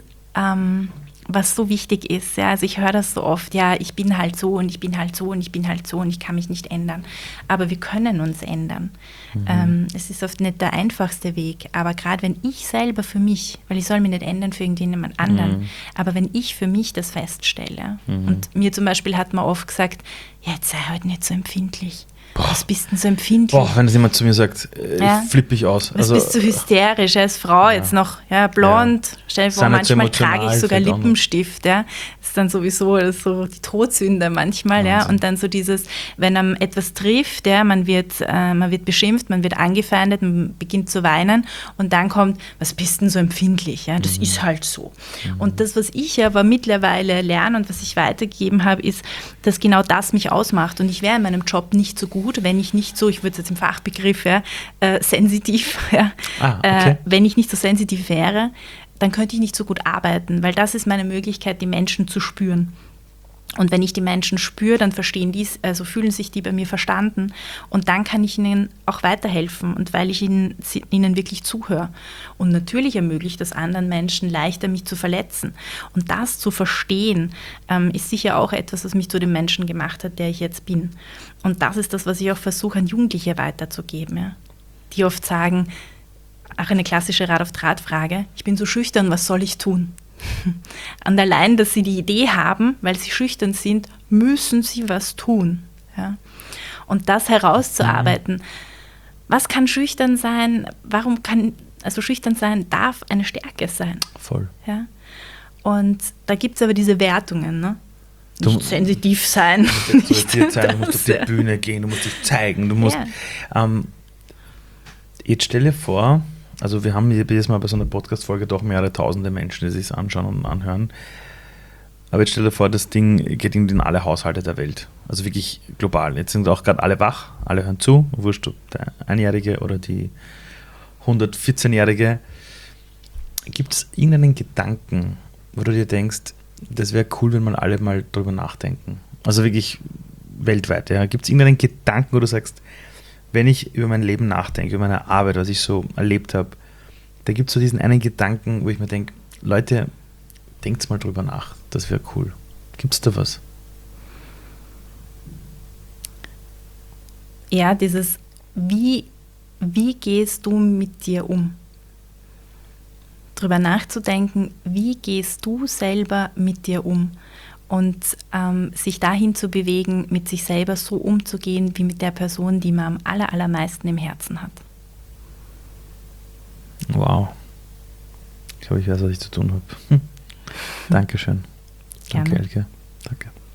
was so wichtig ist. Ja? Also ich höre das so oft, ja, ich bin halt so und ich bin halt so und ich bin halt so und ich kann mich nicht ändern. Aber wir können uns ändern. Es ist oft nicht der einfachste Weg, aber gerade wenn ich selber für mich, weil ich soll mich nicht ändern für irgendjemand anderen, aber wenn ich für mich das feststelle, und mir zum Beispiel hat man oft gesagt, ja, jetzt sei halt nicht so empfindlich. Was bist denn so empfindlich? Boah, wenn das jemand zu mir sagt, flippe ich aus. Was bist du hysterisch als Frau jetzt noch? Ja, blond, stell dir vor, manchmal trage ich sogar Lippenstift. Ja. Das ist dann sowieso so die Todsünde manchmal. Ja. Und dann so dieses, wenn einem etwas trifft, ja, man wird beschimpft, man wird angefeindet, man beginnt zu weinen und dann kommt, was bist denn so empfindlich? Ja. Das ist halt so. Und das, was ich aber mittlerweile lerne und was ich weitergegeben habe, ist, dass genau das mich ausmacht. Und ich wäre in meinem Job nicht so gut, wenn ich nicht so, ich würde es jetzt im Fachbegriff, sensitiv, okay. Wenn ich nicht so sensitiv wäre, dann könnte ich nicht so gut arbeiten, weil das ist meine Möglichkeit, die Menschen zu spüren. Und wenn ich die Menschen spüre, dann fühlen sich die bei mir verstanden und dann kann ich ihnen auch weiterhelfen und weil ich ihnen wirklich zuhöre. Und natürlich ermöglicht das anderen Menschen leichter, mich zu verletzen. Und das zu verstehen, ist sicher auch etwas, was mich zu dem Menschen gemacht hat, der ich jetzt bin. Und das ist das, was ich auch versuche, an Jugendliche weiterzugeben. Ja? Die oft sagen, auch eine klassische Rat-auf-Draht-Frage, ich bin so schüchtern, was soll ich tun? Und allein, dass sie die Idee haben, weil sie schüchtern sind, müssen sie was tun. Ja? Und das herauszuarbeiten, was kann schüchtern sein, schüchtern sein darf eine Stärke sein. Voll. Ja? Und da gibt es aber diese Wertungen, ne? Nicht sensitiv sein. Du musst auf die Bühne gehen, du musst dich zeigen. Du musst, jetzt stell dir vor, Also wir haben jedes Mal bei so einer Podcast-Folge doch mehrere tausende Menschen, die sich anschauen und anhören. Aber jetzt stell dir vor, das Ding geht in alle Haushalte der Welt. Also wirklich global. Jetzt sind auch gerade alle wach, alle hören zu. Wurscht, ob der Einjährige oder die 114-Jährige. Gibt es irgendeinen Gedanken, wo du dir denkst, das wäre cool, wenn man alle mal drüber nachdenken? Also wirklich weltweit. Ja? Gibt es irgendeinen Gedanken, wo du sagst, wenn ich über mein Leben nachdenke, über meine Arbeit, was ich so erlebt habe, da gibt es so diesen einen Gedanken, wo ich mir denke, Leute, denkt mal drüber nach, das wäre cool. Gibt es da was? Ja, dieses, wie gehst du mit dir um? Drüber nachzudenken, wie gehst du selber mit dir um? Und sich dahin zu bewegen, mit sich selber so umzugehen, wie mit der Person, die man am allermeisten im Herzen hat. Wow. Ich glaube, ich weiß, was ich zu tun habe. Dankeschön. Gerne. Danke, Elke. Danke.